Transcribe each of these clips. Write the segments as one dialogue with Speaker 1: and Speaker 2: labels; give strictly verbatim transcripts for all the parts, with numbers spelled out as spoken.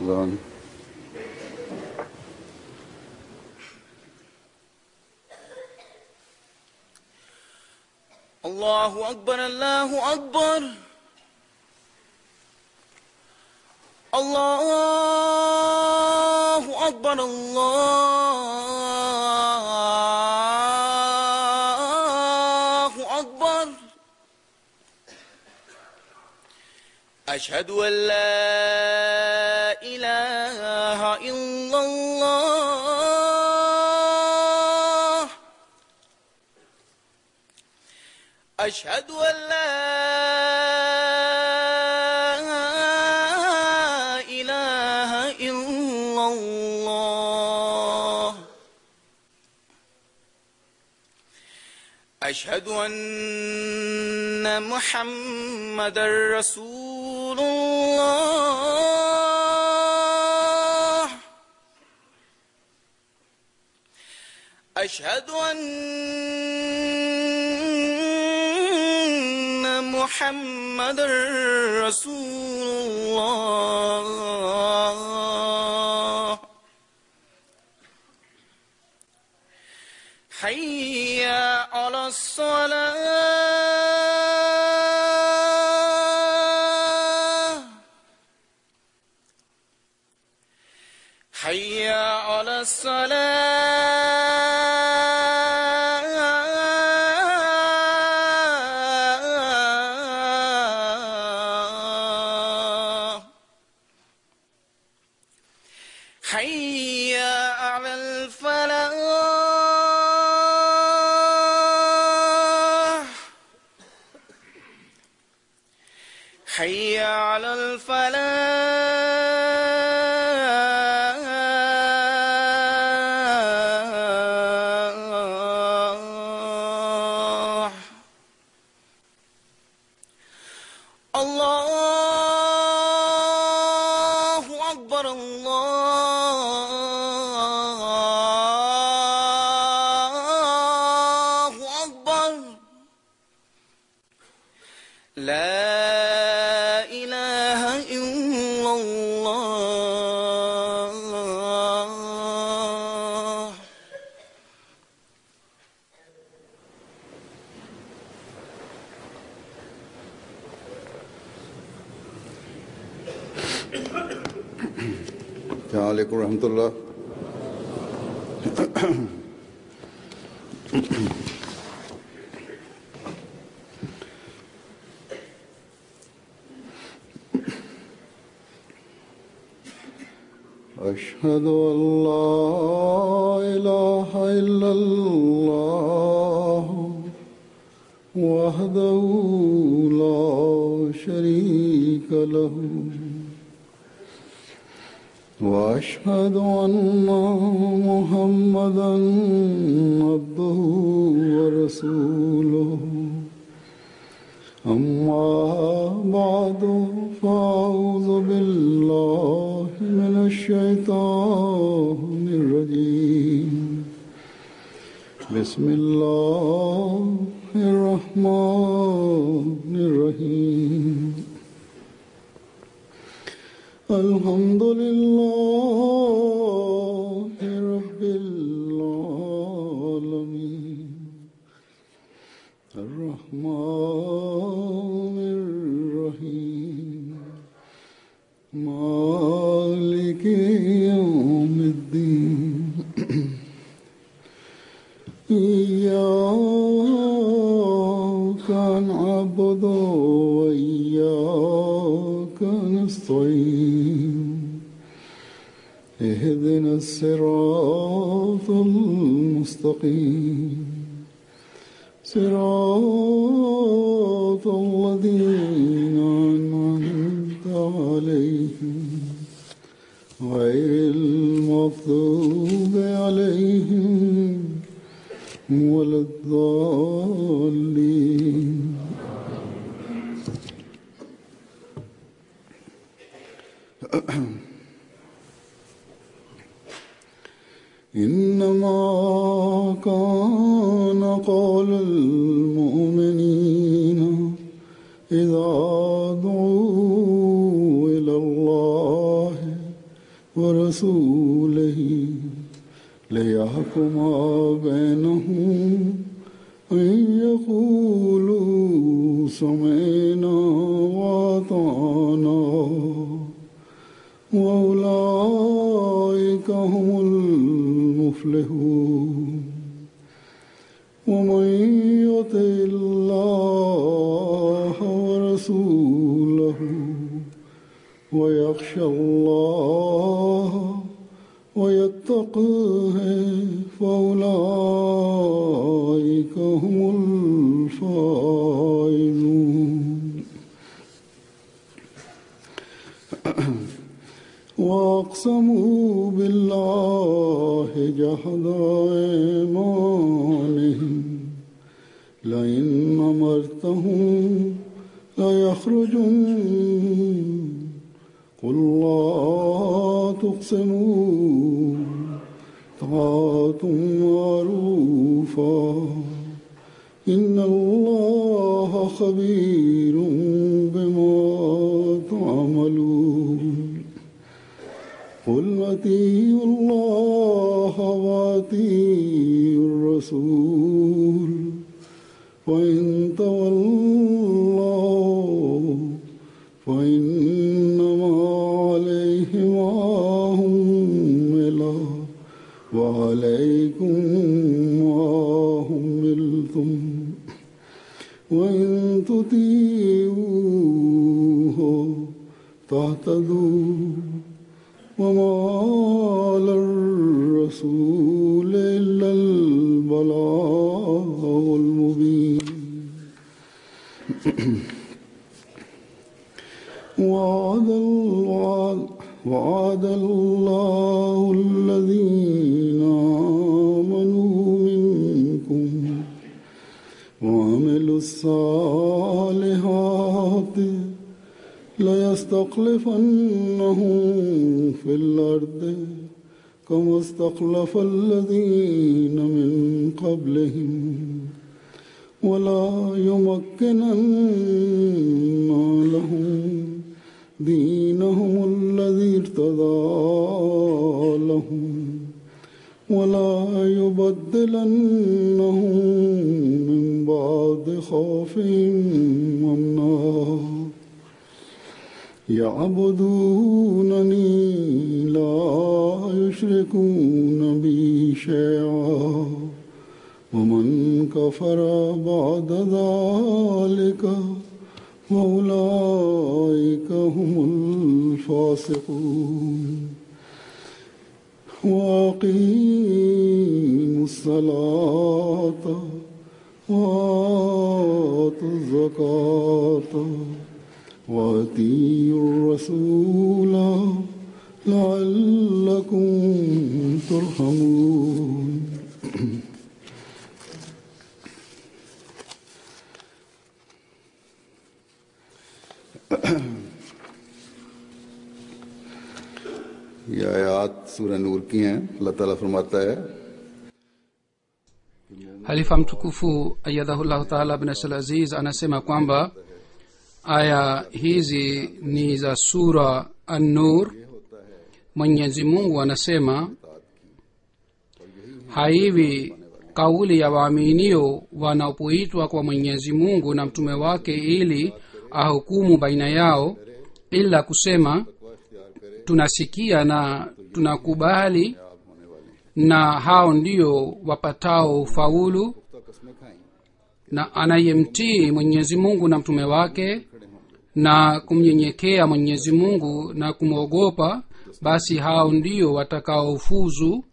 Speaker 1: زان.
Speaker 2: الله أكبر الله أكبر الله أكبر الله أكبر أشهد أن لا إله إلا الله أشهد أن لا إله إلا الله أشهد أن محمدًا رسول الله أشهد أن محمدًا رسول الله حي على الصلاة حي على الصلاة حي على الفلاح حي على الفلاح الله أكبر الله أكبر لا إله إلا الله
Speaker 1: السلام عليكم ورحمة الله. أشهد أن لا إله إلا الله وحده لا شريك له وأشهد أن محمدًا عبده ورسوله أما بعد فأعوذ بالله من الشيطان الرجيم بسم الله الرحمن الرحيم الحمد لله رب العالمين الرحمن الرحيم مالك يوم الدين إياك نعبد وإياك نستعين اهدنا الصراط المستقيم صراط الذين أنعمت عليهم غير المغضوب عليهم ولا الضالين. إنما كان قول المؤمنين إذا ورسوله ليحكم بينهم أن يقولوا سمعنا وأطعنا وأولئك هم المفلحون ومن يطع الله ورسوله ويخشى الله ويتقه فأولئك هم الفائزون وأقسموا بالله جهد أيمانهم لئن أمرتهم ليخرجن قل لا تقسموا طاعة معروفة إن الله خبير بما تعملون قل أطيعوا الله وأطيعوا الرسول وإن تولوا فإنما عليه ما حمل وعليكم ما حملتم وإن تطيعوه تهتدوا وما على الرسول إلا البلاغ المبين وعد الله وعد الله الذين آمنوا منكم وعملوا الصالحات ليستخلفنهم في الأرض كما استخلف الذين من قبلهم ولا يمكنن لهم دينهم الذي ارتضى لهم ولا يبدلنهم من بعد خوفهم أمنا يعبدونني لا يشركون بي شيئا ومن كفر بعد ذلك فأولئك هم الفاسقون وأقيموا الصلاة وآتوا الزكاة وأطيعوا الرسول لعلكم ترحمون
Speaker 3: ये आयात सूरह नूर की हैं। अल्लाह ताला फरमाता है,
Speaker 4: Halifa mtukufu ayyadahullahu ta'ala bin Asal Aziz anasema kwamba aya hizi ni za sura An-Nur. Mwenyezi Mungu anasema haivi kauli ya waaminio wanapoitwa kwa Mwenyezi Mungu na mtume wake ili ahukumu baina yao, ila kusema tunasikia na tunakubali, na hao ndio wapatao faulu. Na anayemtii Mwenyezi Mungu na mtume wake na kumnyenyekea Mwenyezi Mungu na kumwogopa, basi hao ndio watakaofuzu.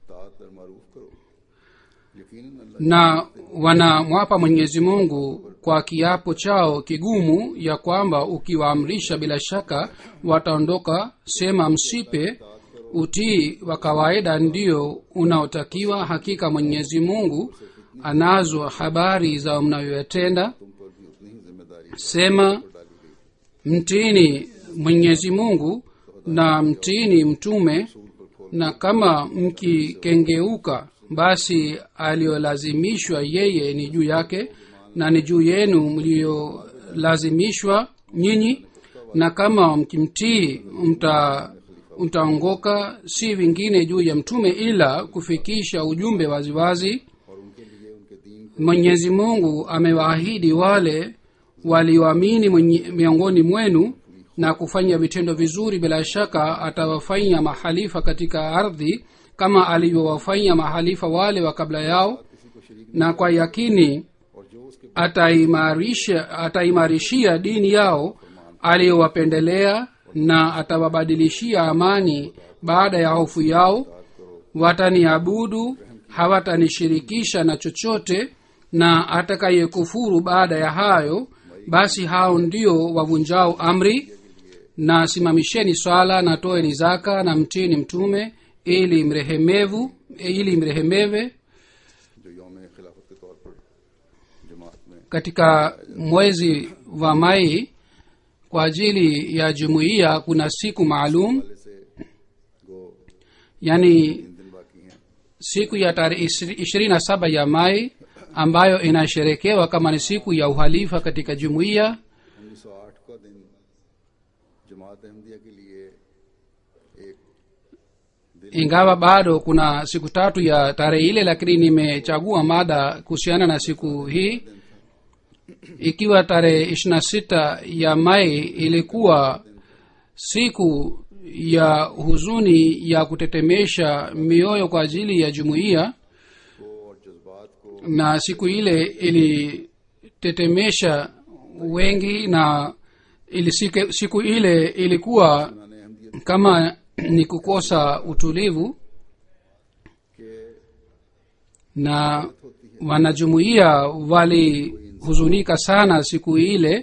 Speaker 4: Na wanamwapa Mwenyezi Mungu kwa kiapo chao kigumu ya kwamba ukiwaamrisha bila shaka wataondoka. Sema msipe. Utii wa kawaida ndio unaotakiwa. Hakika Mwenyezi Mungu anazo habari za mnayoyatenda. Sema mtini Mwenyezi Mungu na mtini mtume, na kama mkikengeuka basi aliyolazimishwa yeye ni juu yake, na ni juu yenu mliolazimishwa nyinyi. Na kama mkimtii utaongoka si vingine juu ya mtume ila kufikisha ujumbe waziwazi. Mwenyezi Mungu amewaahidi wale walioamini miongoni mwenu na kufanya vitendo vizuri, bila shaka atawafanya mahalifa katika ardhi kama alivyowafanya mahalifa wale wa kabla yao, na kwa yakini ataimarisha ataimarishia dini yao aliyowapendelea, na atawabadilishia amani baada ya hofu yao. Wataniabudu, hawatanishirikisha na chochote, na atakayekufuru baada ya hayo basi hao ndio wavunjao amri. Na simamisheni swala na toeni zaka na mtini mtume ili mrehemevu ili mrehemeve. Katika mwezi wa Mai kwa ajili ya jumuiya kuna siku maalum, yani siku ya tarehe ishirini na saba ya Mai ambayo inasherekewa kama ni siku ya uhalifa katika jumuiya. Ingawa bado kuna siku tatu ya tarehe ile, lakini nimechagua mada kuhusiana na siku hii. Ikiwa tarehe ishirini na sita ya Mai ilikuwa siku ya huzuni ya kutetemesha mioyo kwa ajili ya jumuiya, na siku ile ilitetemesha wengi, na ili siku, siku ile ilikuwa kama ni kukosa utulivu, na wanajumuiya walihuzunika sana siku ile.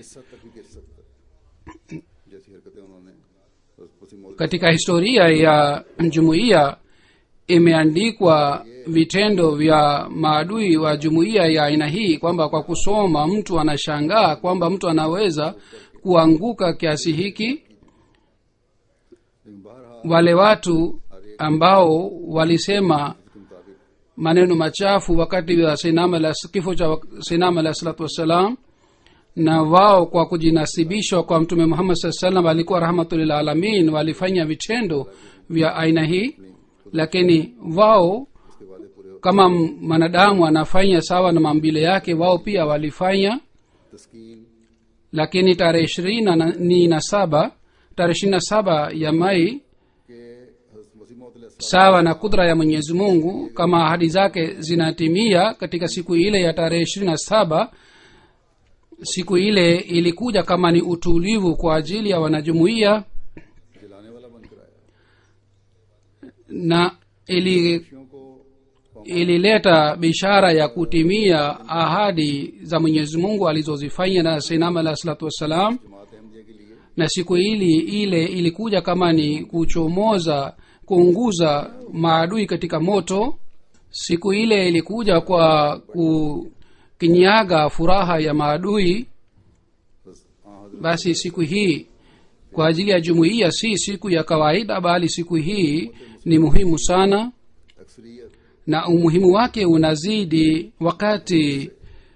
Speaker 4: Katika historia ya jumuiya imeandikwa vitendo vya maadui wa jumuiya ya aina hii, kwamba kwa kusoma mtu anashangaa kwamba mtu anaweza kuanguka kiasi hiki. Wale watu ambao walisema maneno machafu wakati wa sinama la kifo cha sinama la salatu wassalam, na wao kwa kujinasibishwa kwa mtume Muhammad sallallahu alaihi wasallam alikuwa rahmatul alamin, walifanya vitendo vya aina hii. Lakini wao kama manadamu anafanya sawa na mambile yake, wao pia walifanya. Lakini tarehe ishirini na saba tarehe ishirini na saba ya Mai, sawa na kudra ya Mwenyezi Mungu, kama ahadi zake zinatimia katika siku ile ya tarehe ishirini na saba, siku ile ilikuja kama ni utulivu kwa ajili ya wanajumuiya, na ili ilileta bishara ya kutimia ahadi za Mwenyezi Mungu alizozifanya na Sayyidina alayhi salatu wassalam. Na siku hili ile ilikuja kama ni kuchomoza, kuunguza maadui katika moto. Siku ile ilikuja kwa kukinyaga furaha ya maadui. Basi siku hii kwa ajili ya jumuiya si siku ya kawaida, bali siku hii ni muhimu sana, na umuhimu wake unazidi wakati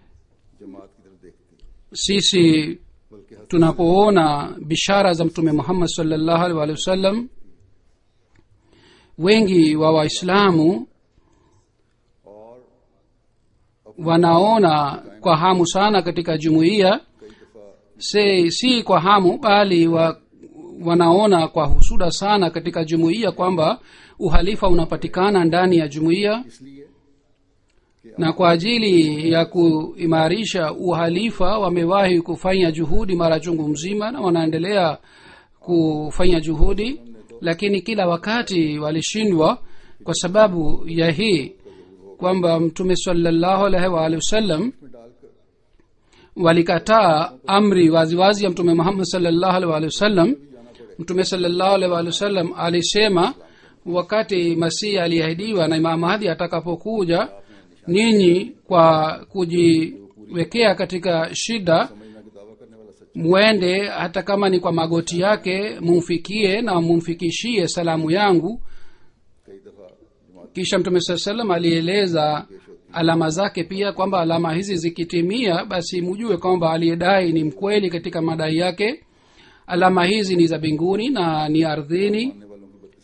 Speaker 4: sisi tunapoona bishara za mtume Muhammad sallallahu alaihi wasallam. Wengi wa Waislamu wanaona kwa hamu sana katika jumuiya, si, si kwa hamu bali wa, wanaona kwa husuda sana katika jumuiya kwamba uhalifa unapatikana ndani ya jumuiya, na kwa ajili ya kuimarisha uhalifa wamewahi kufanya juhudi mara chungu mzima na wanaendelea kufanya juhudi, lakini kila wakati walishindwa kwa sababu ya hii kwamba mtume sallallahu alaihi wa alihi wasallam walikataa amri waziwazi ya mtume Muhammad sallallahu alaihi wa alihi wasallam. Mtume sallallahu alaihi wa alihi wasallam alisema wakati Masihi aliahidiwa na Imam Mahdi atakapokuja, ninyi kwa kujiwekea katika shida muende hata kama ni kwa magoti yake, mumfikie na mumfikishie salamu yangu. Kisha mtume sallallahu alaihi wasallam alieleza alama zake pia, kwamba alama hizi zikitimia basi mjue kwamba aliyedai ni mkweli katika madai yake. Alama hizi ni za mbinguni na ni ardhini,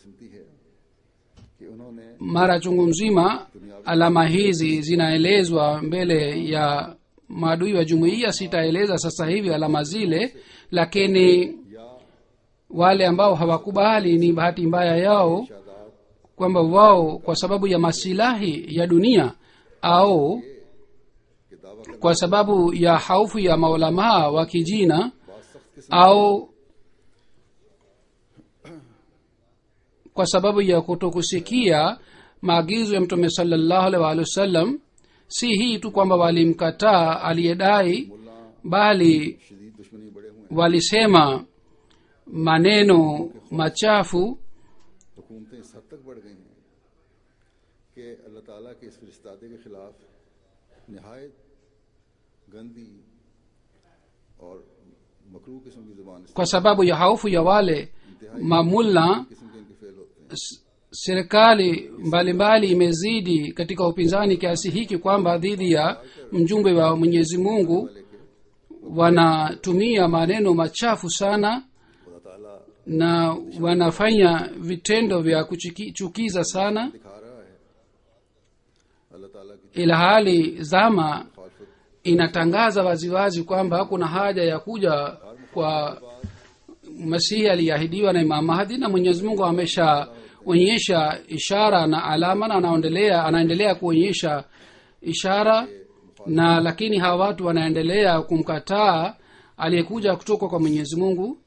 Speaker 4: mara chungu mzima alama hizi zinaelezwa mbele ya maadui wa jumuiya. Sitaeleza sasa hivi alama zile, lakini wale ambao hawakubali ni bahati mbaya yao kwamba wao kwa sababu ya masilahi ya dunia au kwa sababu ya haufu ya maulamaa wa kijina au kwa sababu ya kutokusikia maagizo ya Mtume sallallahu alaihi wasallam, si hii tu kwamba walimkataa aliyedai, bali walisema maneno machafu
Speaker 3: हुकूमतें इस हद तक बढ़ गई हैं कि अल्लाह ताला के इस फरिश्तादे के खिलाफ निहायत गंदी और मकरूह किस्म की ज़ुबान
Speaker 4: kwa sababu ya haufu ya wale mamulla.
Speaker 3: किस्म के इनके फेल होते हैं.
Speaker 4: S- serikali mbalimbali imezidi katika upinzani kiasi hiki kwamba dhidi ya mjumbe wa Mwenyezi Mungu wanatumia maneno machafu sana
Speaker 3: खुदा ताला
Speaker 4: na wanafanya vitendo vya kuchukiza sana,
Speaker 3: दिखा रहा है अल्लाह ताला की
Speaker 4: ila hali zama
Speaker 3: मुखालफत
Speaker 4: inatangaza waziwazi kwamba kuna haja ya kuja kwa Masihi aliyeahidiwa na Imam Mahdi, na Mwenyezi Mungu ameshaonyesha ishara na alama na anaendelea anaendelea kuonyesha ishara, na lakini hawa watu wanaendelea kumkataa aliyekuja kutoka kwa Mwenyezi Mungu,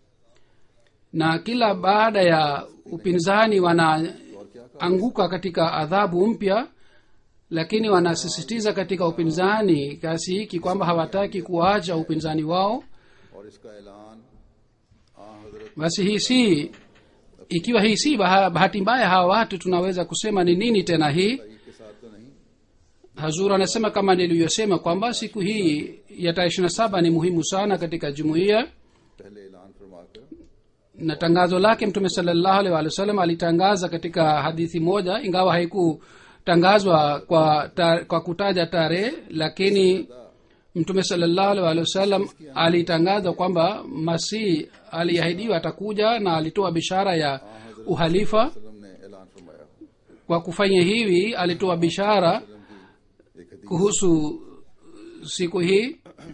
Speaker 4: na kila baada ya upinzani wanaanguka katika adhabu mpya, lakini wanasisitiza katika upinzani kiasi hiki kwamba hawataki kuacha upinzani wao.
Speaker 3: और इसका ऐलान आ हजरत
Speaker 4: Basi hii si ikiwa hii si baha- bahati mbaya hawa watu, tunaweza kusema ni nini tena hii?
Speaker 3: के साथ तो नहीं
Speaker 4: Hazur anasema kama nilivyosema kwamba siku hii ya tarehe ishirini na saba ni muhimu sana katika jumuiya,
Speaker 3: पहले ऐलान फरमाकर
Speaker 4: na tangazo lake Mtume sallallahu alaihi wasallam alitangaza katika hadithi moja, ingawa haikutangazwa kwa, ta, kwa kutaja tarehe, lakini Mtume sallallahu alaihi wasallam alitangaza kwamba Masihi aliahidiwa atakuja, na alitoa bishara ya uhalifa.
Speaker 3: वसल्लम ने ऐलान फरमाया.
Speaker 4: Kwa kufanya hivi alitoa bishara kuhusu siku hii.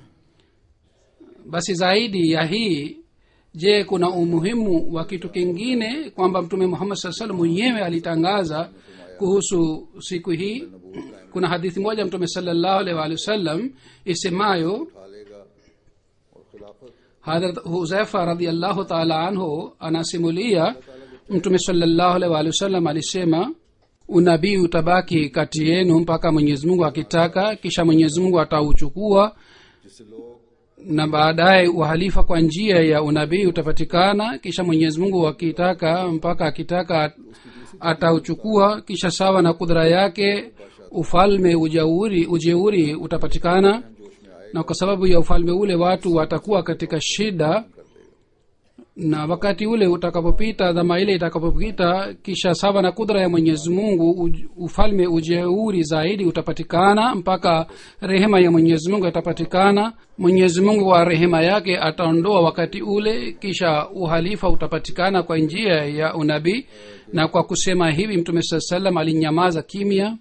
Speaker 4: Basi zaidi ya hii, je, kuna umuhimu wa kitu kingine kwamba Mtume Muhammad sallallahu alaihi wasallam mwenyewe alitangaza kuhusu siku hii? Kuna hadithi moja Mtume sallallahu alaihi wasallam isemayo,
Speaker 3: उठा लेगा और खिलाफत
Speaker 4: Hadrat Huzaifa radhiallahu ta'ala anhu anasimulia Mtume sallallahu alaihi wasallam alisema, unabii utabaki kati yenu mpaka Mwenyezi Mungu akitaka, kisha Mwenyezi Mungu atauchukua,
Speaker 3: जिससे लोग
Speaker 4: na baadaye uhalifa kwa njia ya unabii utapatikana, kisha Mwenyezi Mungu akitaka mpaka akitaka atauchukua, kisha sawa na kudra yake ufalme ujeuri ujeuri utapatikana, na kwa sababu ya ufalme ule watu watakuwa katika shida, na wakati ule utakapopita, dhama ile itakapopita, kisha sawa na kudra ya Mwenyezi Mungu uj- ufalme ujeuri zaidi utapatikana mpaka rehema ya Mwenyezi Mungu itapatikana. Mwenyezi Mungu wa rehema yake ataondoa wakati ule, kisha uhalifa utapatikana kwa njia ya unabii. Na kwa kusema hivi Mtume sallallahu alaihi wasallam alinyamaza kimya.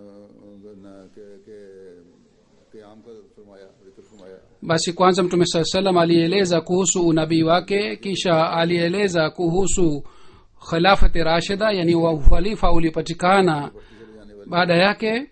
Speaker 3: क़याम का फरमाया, जिक्र फरमाया.
Speaker 4: Basi kwanza Mtume saa salam alieleza kuhusu unabii wake, kisha alieleza kuhusu khilafati rashida, yani uhalifa ulipatikana baada yake.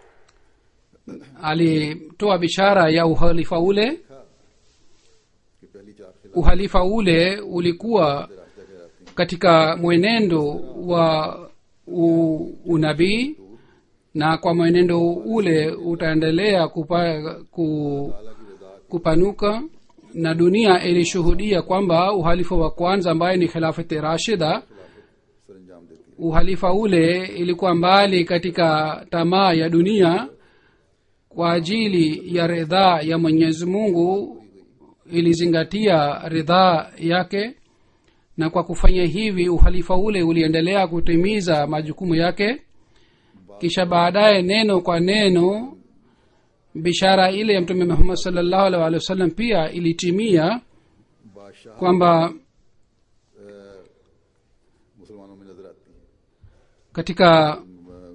Speaker 4: Alitoa bishara ya uhalifa ule.
Speaker 3: कि पहली चार खिलाफ
Speaker 4: Uhalifa ule ulikuwa katika mwenendo wa u, unabii, na kwa mwenendo ule utaendelea kupa, ku, kupanuka, na dunia ilishuhudia kwamba uhalifa wa kwanza ambaye ni khilafati rashida,
Speaker 3: सरंजाम देती है.
Speaker 4: uhalifa ule ilikuwa mbali katika tamaa ya dunia kwa ajili ya ridhaa ya Mwenyezi Mungu, ilizingatia ridhaa yake, na kwa kufanya hivi uhalifa ule uliendelea kutimiza majukumu yake. Kisha baadaye neno kwa neno bishara ile ya Mtume Muhammad sallallahu alaihi wasallam pia ilitimia
Speaker 3: बादशाह
Speaker 4: kwamba
Speaker 3: मुसलमानों में नजर आती है.
Speaker 4: katika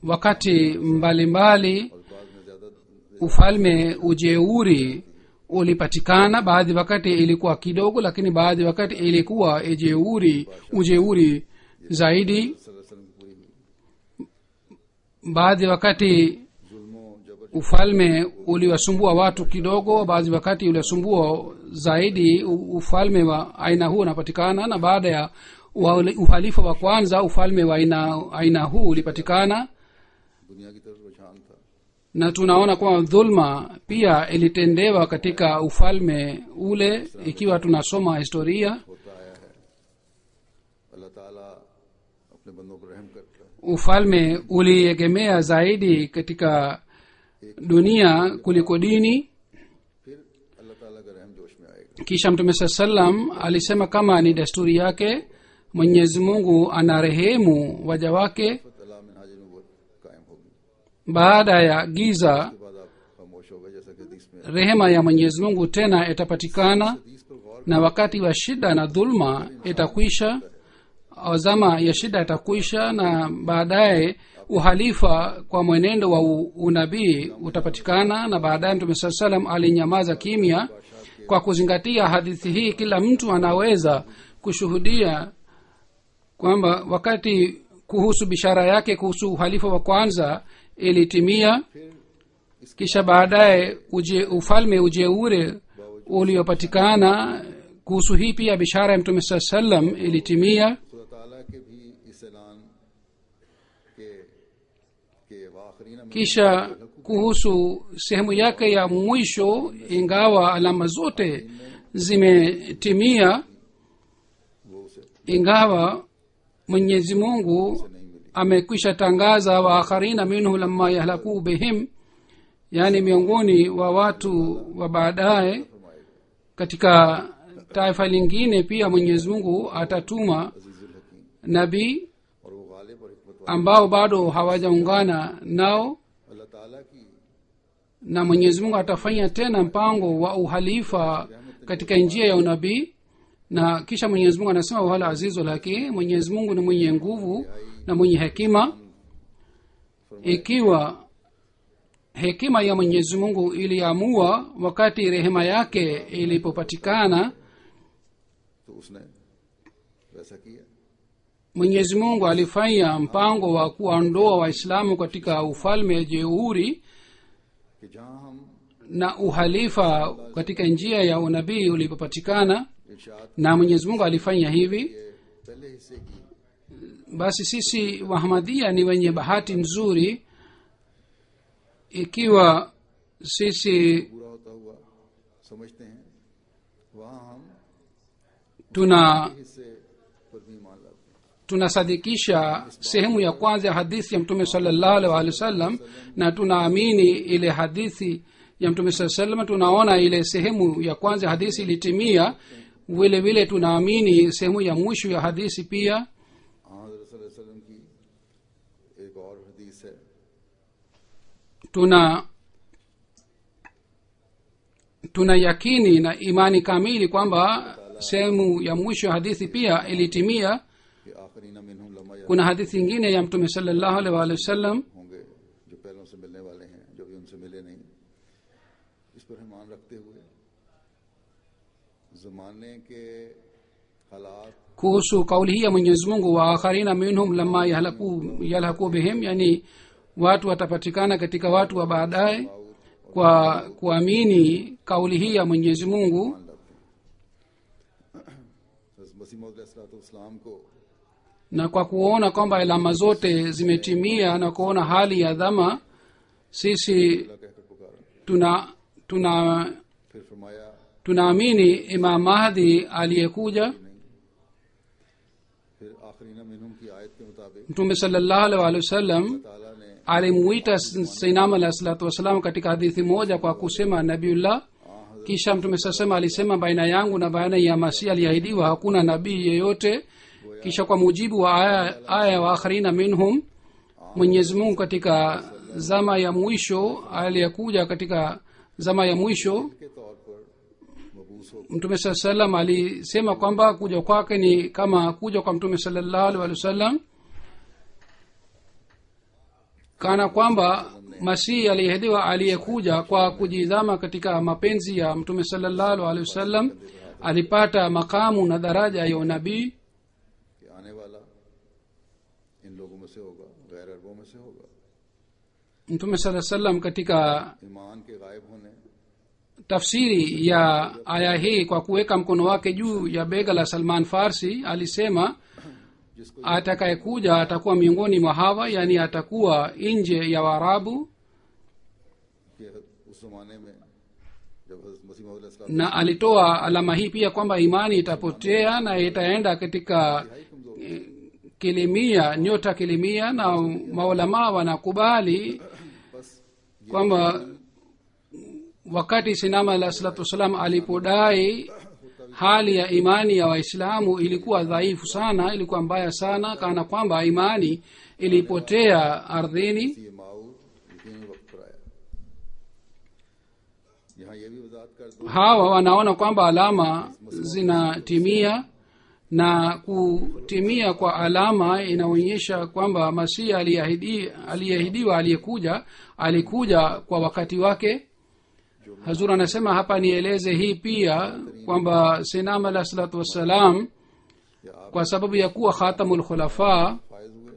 Speaker 4: wakati mbalimbali ufalme ujeuri ulipatikana. Baadhi wakati ilikuwa kidogo, lakini baadhi wakati ilikuwa ujeuri ujeuri zaidi. Baadhi wakati ufalme uliwasumbua watu kidogo, baadhi wakati uliwasumbua zaidi. Ufalme wa aina huu unapatikana, na baada ya uhalifa wa kwanza ufalme wa aina aina huu ulipatikana. Na tunaona kwamba dhulma pia ilitendewa katika ufalme ule. Ikiwa tunasoma historia, ufalme uliegemea zaidi katika dunia kuliko dini. Kisha Mtume sallam alisema kama ni desturi yake, Mwenyezi Mungu anarehemu waja wake. Baada ya giza rehema ya Mwenyezi Mungu tena itapatikana, na wakati wa shida na dhulma itakwisha, azama ya shida itakwisha, na baadaye uhalifa kwa mwenendo wa unabii utapatikana. Na baadaye Mtume sallam alinyamaza kimya. Kwa kuzingatia hadithi hii, kila mtu anaweza kushuhudia kwamba wakati kuhusu bishara yake kuhusu uhalifa wa kwanza ilitimia. Kisha baadaye uje ufalme ujeure uliopatikana, kuhusu hii pia bishara ya Mtume sallam ilitimia. Kisha kuhusu sehemu yake ya mwisho, ingawa alama zote zimetimia, ingawa Mwenyezi Mungu amekwisha tangaza wa akharina minhu lamma yahlaku bihim, yani miongoni wa watu wa baadaye katika taifa lingine pia Mwenyezi Mungu atatuma nabii ambao bado hawajaungana nao, na Mwenyezi Mungu atafanya tena mpango wa uhalifa katika njia ya unabii. Na kisha Mwenyezi Mungu anasema wala azizul hakim, Mwenyezi Mungu ni mwenye nguvu na mwenye hekima. Ikiwa hekima ya Mwenyezi Mungu iliamua wakati rehema yake ilipopatikana, Mwenyezi Mungu alifanya mpango wa kuondoa Waislamu katika ufalme jeuri, na uhalifa katika njia ya unabii ulipopatikana, na Mwenyezi Mungu alifanya hivi. Basi sisi Wahamadia ni wenye bahati nzuri ikiwa sisi tuna tunasadikisha sehemu ya kwanza ya hadithi ya Mtume sallallahu alaihi wasallam, na tunaamini ile hadithi ya Mtume sallallahu alaihi wasallam. Tunaona ile sehemu ya kwanza ya hadithi ilitimia, vile vile tunaamini sehemu ya mwisho ya hadithi pia. tuna tuna yakini na imani kamili kwamba sehemu ya mwisho ya hadithi pia ilitimia. Kuna hadithi nyingine ya Mtume sallallahu alaihi wasallam kuhusu kauli hii ya Mwenyezi Mungu wa akharina minhum lamma yahlaku yalhaku bihim, yani watu watapatikana katika watu wa baadaye kwa kuamini kauli hii ya Mwenyezi Mungu. Na kwa kuona kwamba alama zote zimetimia na kuona hali ya dhama, sisi tuna tuna tunaamini Imam Mahdi aliyekuja. Mtume sallallahu alaihi wasallam alimuita Sayyidina alayhi salatu wasallam katika hadithi moja kwa kusema Nabiullah. Kisha Mtume sasema alisema baina yangu na baina ya Masihi aliahidiwa hakuna nabii yeyote. Kisha kwa mujibu wa aya, aya wa akharina minhum, Mwenyezi Mungu katika zama ya mwisho aliyekuja katika zama ya mwisho, Mtume sallallahu alisema kwamba kuja kwake ni kama kuja kwa Mtume sallallahu alaihi wasallam. kana kwamba masihi aliyeahidiwa aliyekuja kwa kujizama katika mapenzi ya mtume sallallahu alaihi wasallam alipata makamu na daraja ya unabii
Speaker 3: कि आने वाला इन लोगों में से होगा, गैर अरबों में से होगा।
Speaker 4: mtume sallallahu alaihi wasallam katika
Speaker 3: ईमान के गायब होने
Speaker 4: tafsiri ya aya hii kwa kuweka mkono wake juu ya bega la Salman Farsi alisema atakayekuja atakuwa miongoni mwa hawa, yani atakuwa nje ya Waarabu.
Speaker 3: कि उस जमाने में जब हज़रत मसीह मौद अलैहिस्सलाम
Speaker 4: Na alitoa alama hii pia kwamba imani itapotea na itaenda katika eh, kilimia, nyota kilimia, na maulama wanakubali kwamba wakati sinama alayhi salatu wasalam alipodai hali ya imani ya waislamu ilikuwa dhaifu sana, ilikuwa mbaya sana, kana kwamba imani ilipotea ardhini.
Speaker 3: ये माऊद यकीनी वक्त पर आया। यहाँ ये भी वजाहत कर दूं
Speaker 4: Hawa wanaona kwamba alama zinatimia, na kutimia kwa alama inaonyesha kwamba masihi aliyeahidi- aliyeahidiwa aliyekuja alikuja kwa wakati wake. Hazur anasema hapa nieleze hii pia kwamba sinama alayhi salatu wassalam kwa sababu ya kuwa khatamul khulafa
Speaker 3: फायज हुए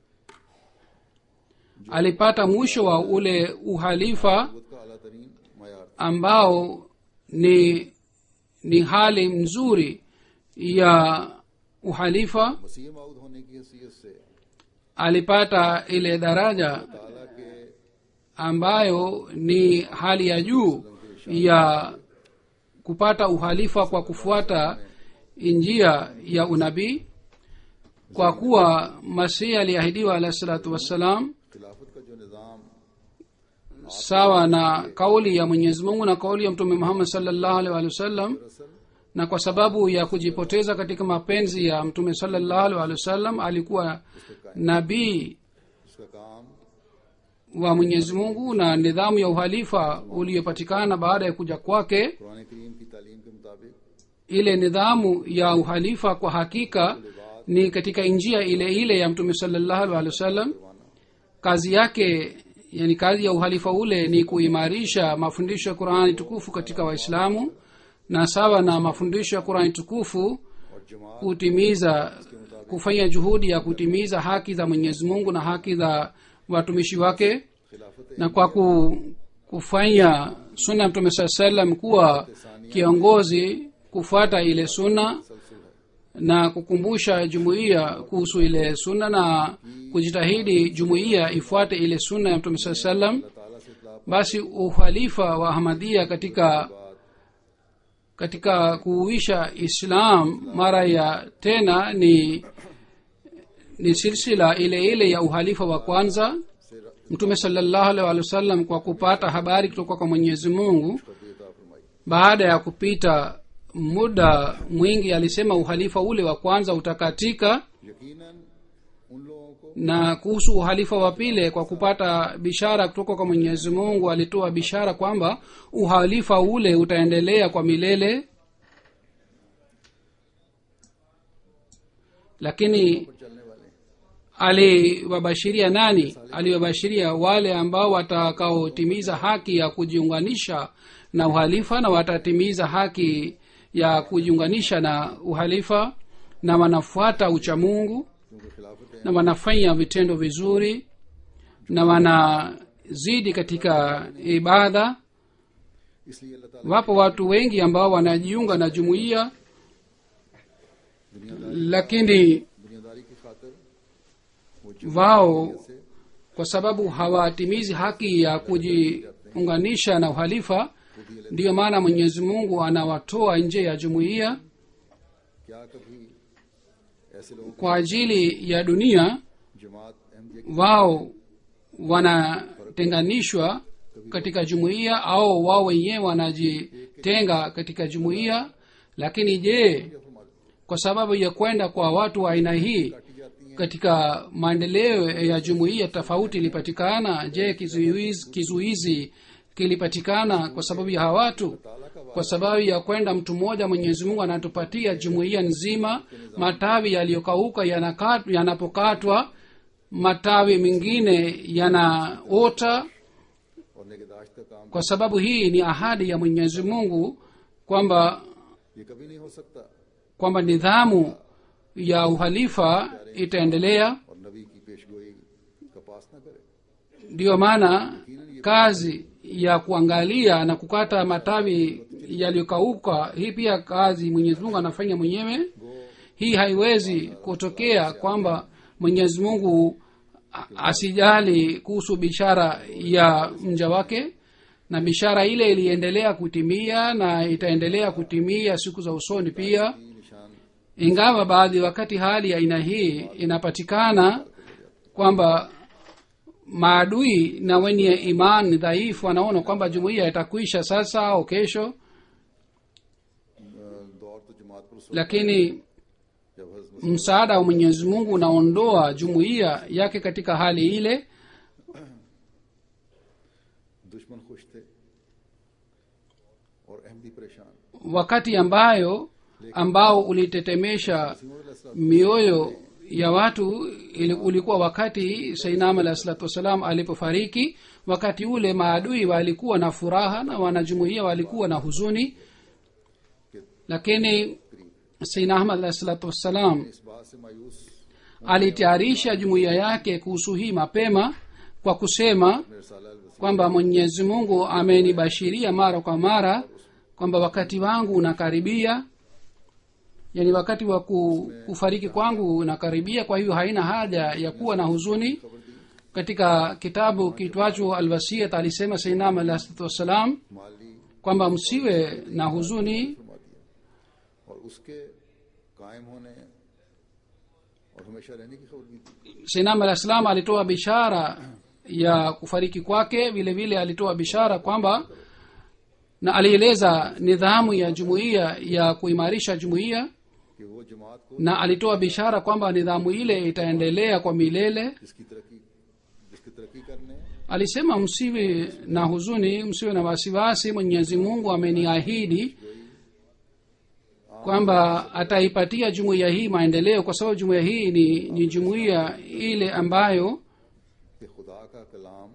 Speaker 4: alipata mwisho wa ule uhalifa
Speaker 3: खुद का आला तरीन मयार
Speaker 4: ambao ni ni hali nzuri ya uhalifa.
Speaker 3: मसीह माऊद होने की हैसियत से
Speaker 4: Alipata ile daraja
Speaker 3: ताला के
Speaker 4: ambayo ni hali ya juu ya kupata uhalifa kwa kufuata njia ya unabii, kwa kuwa masihi aliahidiwa alayhi salatu wassalam
Speaker 3: खिलाफत का जो निज़ाम
Speaker 4: sawa na kauli ya Mwenyezi Mungu na kauli ya Mtume Muhammad sallallahu alaihi wasallam, na kwa sababu ya kujipoteza katika mapenzi ya Mtume sallallahu alaihi wasallam alikuwa nabii
Speaker 3: उसका काम
Speaker 4: wa Mwenyezi Mungu, na nidhamu ya uhalifa uliopatikana baada ya kuja kwake,
Speaker 3: Quran करीम की तालीम के मुताबिक
Speaker 4: ile nidhamu ya uhalifa kwa hakika ni katika njia ile ile ya Mtume sallallahu alaihi wasallam. Kazi yake, yani kazi ya uhalifa ule ni kuimarisha mafundisho ya Qur'ani tukufu katika Waislamu, na sawa na mafundisho ya Qur'ani tukufu
Speaker 3: और जमात
Speaker 4: kutimiza, kufanya juhudi ya kutimiza haki za Mwenyezi Mungu na haki za watumishi wake,
Speaker 3: खिलाफत
Speaker 4: na kwa ku, kufanya sunna ya Mtume sallallahu alaihi wasallam kuwa kiongozi, kufuata ile sunna na kukumbusha jumuiya kuhusu ile sunna, na kujitahidi jumuiya ifuate ile sunna ya Mtume sallallahu alaihi wasallam.
Speaker 3: ताला से इतलाफ
Speaker 4: Basi ukhalifa wa Ahmadiyya katika katika kuuisha Islam mara ya tena ni ni silsila ile ile ya uhalifa wa kwanza. Mtume sallallahu alaihi wasallam kwa kupata habari kutoka kwa Mwenyezi Mungu
Speaker 3: अता फरमाई।
Speaker 4: baada ya kupita muda mwingi alisema uhalifa ule wa kwanza utakatika,
Speaker 3: यकीनन उन लोगों को
Speaker 4: na kuhusu uhalifa wa pili kwa kupata bishara kutoka kwa Mwenyezi Mungu alitoa bishara kwamba uhalifa ule utaendelea kwa milele. Lakini
Speaker 3: चलने वाले
Speaker 4: aliwabashiria nani? Aliwabashiria wale ambao watakaotimiza haki ya kujiunganisha na uhalifa, na watatimiza haki ya kujiunganisha na uhalifa, na wanafuata uchamungu,
Speaker 3: क्योंकि खिलाफत
Speaker 4: na wanafanya vitendo vizuri, na wanazidi katika ibada.
Speaker 3: इसलिए अल्लाह ताला
Speaker 4: Wapo watu wengi ambao wanajiunga na jumuiya, lakini
Speaker 3: दुनियादारी की खातिर वो
Speaker 4: wao kwa sababu hawatimizi haki ya kujiunganisha na uhalifa, ndiyo maana Mwenyezi Mungu anawatoa nje ya jumuiya
Speaker 3: क्या कभी ऐसे लोगों
Speaker 4: kwa ajili ya dunia.
Speaker 3: की जमात अहमदिया की
Speaker 4: Wao wanatenganishwa katika jumuiya au wao wenyewe wanajitenga katika jumuiya. Lakini je, kwa sababu ya kwenda kwa watu wa aina hii katika maendeleo ya jumuiya tofauti ilipatikana? Je, kizuizi, kizuizi kilipatikana kwa sababu ya hawa watu? Kwa sababu ya kwenda mtu mmoja Mwenyezi Mungu anatupatia jumuiya nzima. Matawi yaliyokauka yanakatwa, yanapokatwa matawi mengine yanaota.
Speaker 3: और निगहदाश्त का काम
Speaker 4: kwa sababu hii ni ahadi ya Mwenyezi Mungu kwamba
Speaker 3: ये कभी नहीं हो सकता
Speaker 4: kwamba nidhamu ya uhalifa itaendelea.
Speaker 3: और नबी की पेशगोई का पास न करे।
Speaker 4: ndiyo maana kazi ya kuangalia na kukata matawi yaliyokauka, hii pia kazi Mwenyezi Mungu anafanya mwenyewe. Hii haiwezi kutokea kwamba Mwenyezi Mungu asijali kuhusu bishara ya mja wake, na bishara ile iliendelea kutimia na itaendelea kutimia siku za usoni pia. Ingawa baadhi wakati hali ya aina hii inapatikana kwamba maadui na wenye imani dhaifu wanaona kwamba jumuiya itakwisha sasa au kesho,
Speaker 3: दौर तो जमात पर उस
Speaker 4: lakini
Speaker 3: जब हज़रत
Speaker 4: msaada wa Mwenyezi Mungu unaondoa jumuiya yake katika hali ile.
Speaker 3: दुश्मन खुश थे और अहमदी परेशान।
Speaker 4: wakati ambayo ambao ulitetemesha mioyo ya watu ili- ulikuwa wakati Sayyidina alayhi salatu wasalam alipofariki. Wakati ule maadui walikuwa na furaha na wanajumuiya walikuwa na huzuni, lakini Sayyidina Ahmad alayhi salatu wasalam
Speaker 3: इस बात से मायूस
Speaker 4: alitayarisha jumuiya yake kuhusu hii mapema kwa kusema
Speaker 3: रिसाला अल-वसी
Speaker 4: kwamba Mwenyezi Mungu amenibashiria mara kwa mara kwamba wakati wangu unakaribia, yani wakati wa ku- kufariki kwangu unakaribia, kwa hiyo haina haja ya kuwa na huzuni. Katika kitabu kitwacho Al-Wasiyat alisema Sayyidina Ahmad alayhi salatu wassalam
Speaker 3: माली
Speaker 4: kwamba msiwe na huzuni,
Speaker 3: फरमा दिया और उसके कायम होने और हमेशा रहने की खबर भी दी।
Speaker 4: Sayyidina Ahmad alayhi salam alitoa bishara ya kufariki kwake, vile vile alitoa bishara kwamba, na alieleza nidhamu ya jumuiya ya kuimarisha jumuiya,
Speaker 3: कि वो जमात को
Speaker 4: na alitoa bishara kwamba nidhamu ile itaendelea kwa milele.
Speaker 3: जिसकी तरक्की जिसकी तरक्की करने
Speaker 4: Alisema msiwe na huzuni, msiwe na wasiwasi, Mwenyezi Mungu ameniahidi kwamba ataipatia jumuiya hii maendeleo, kwa sababu jumuiya hii ni, ni jumuiya ile ambayo
Speaker 3: कि खुदा का कलाम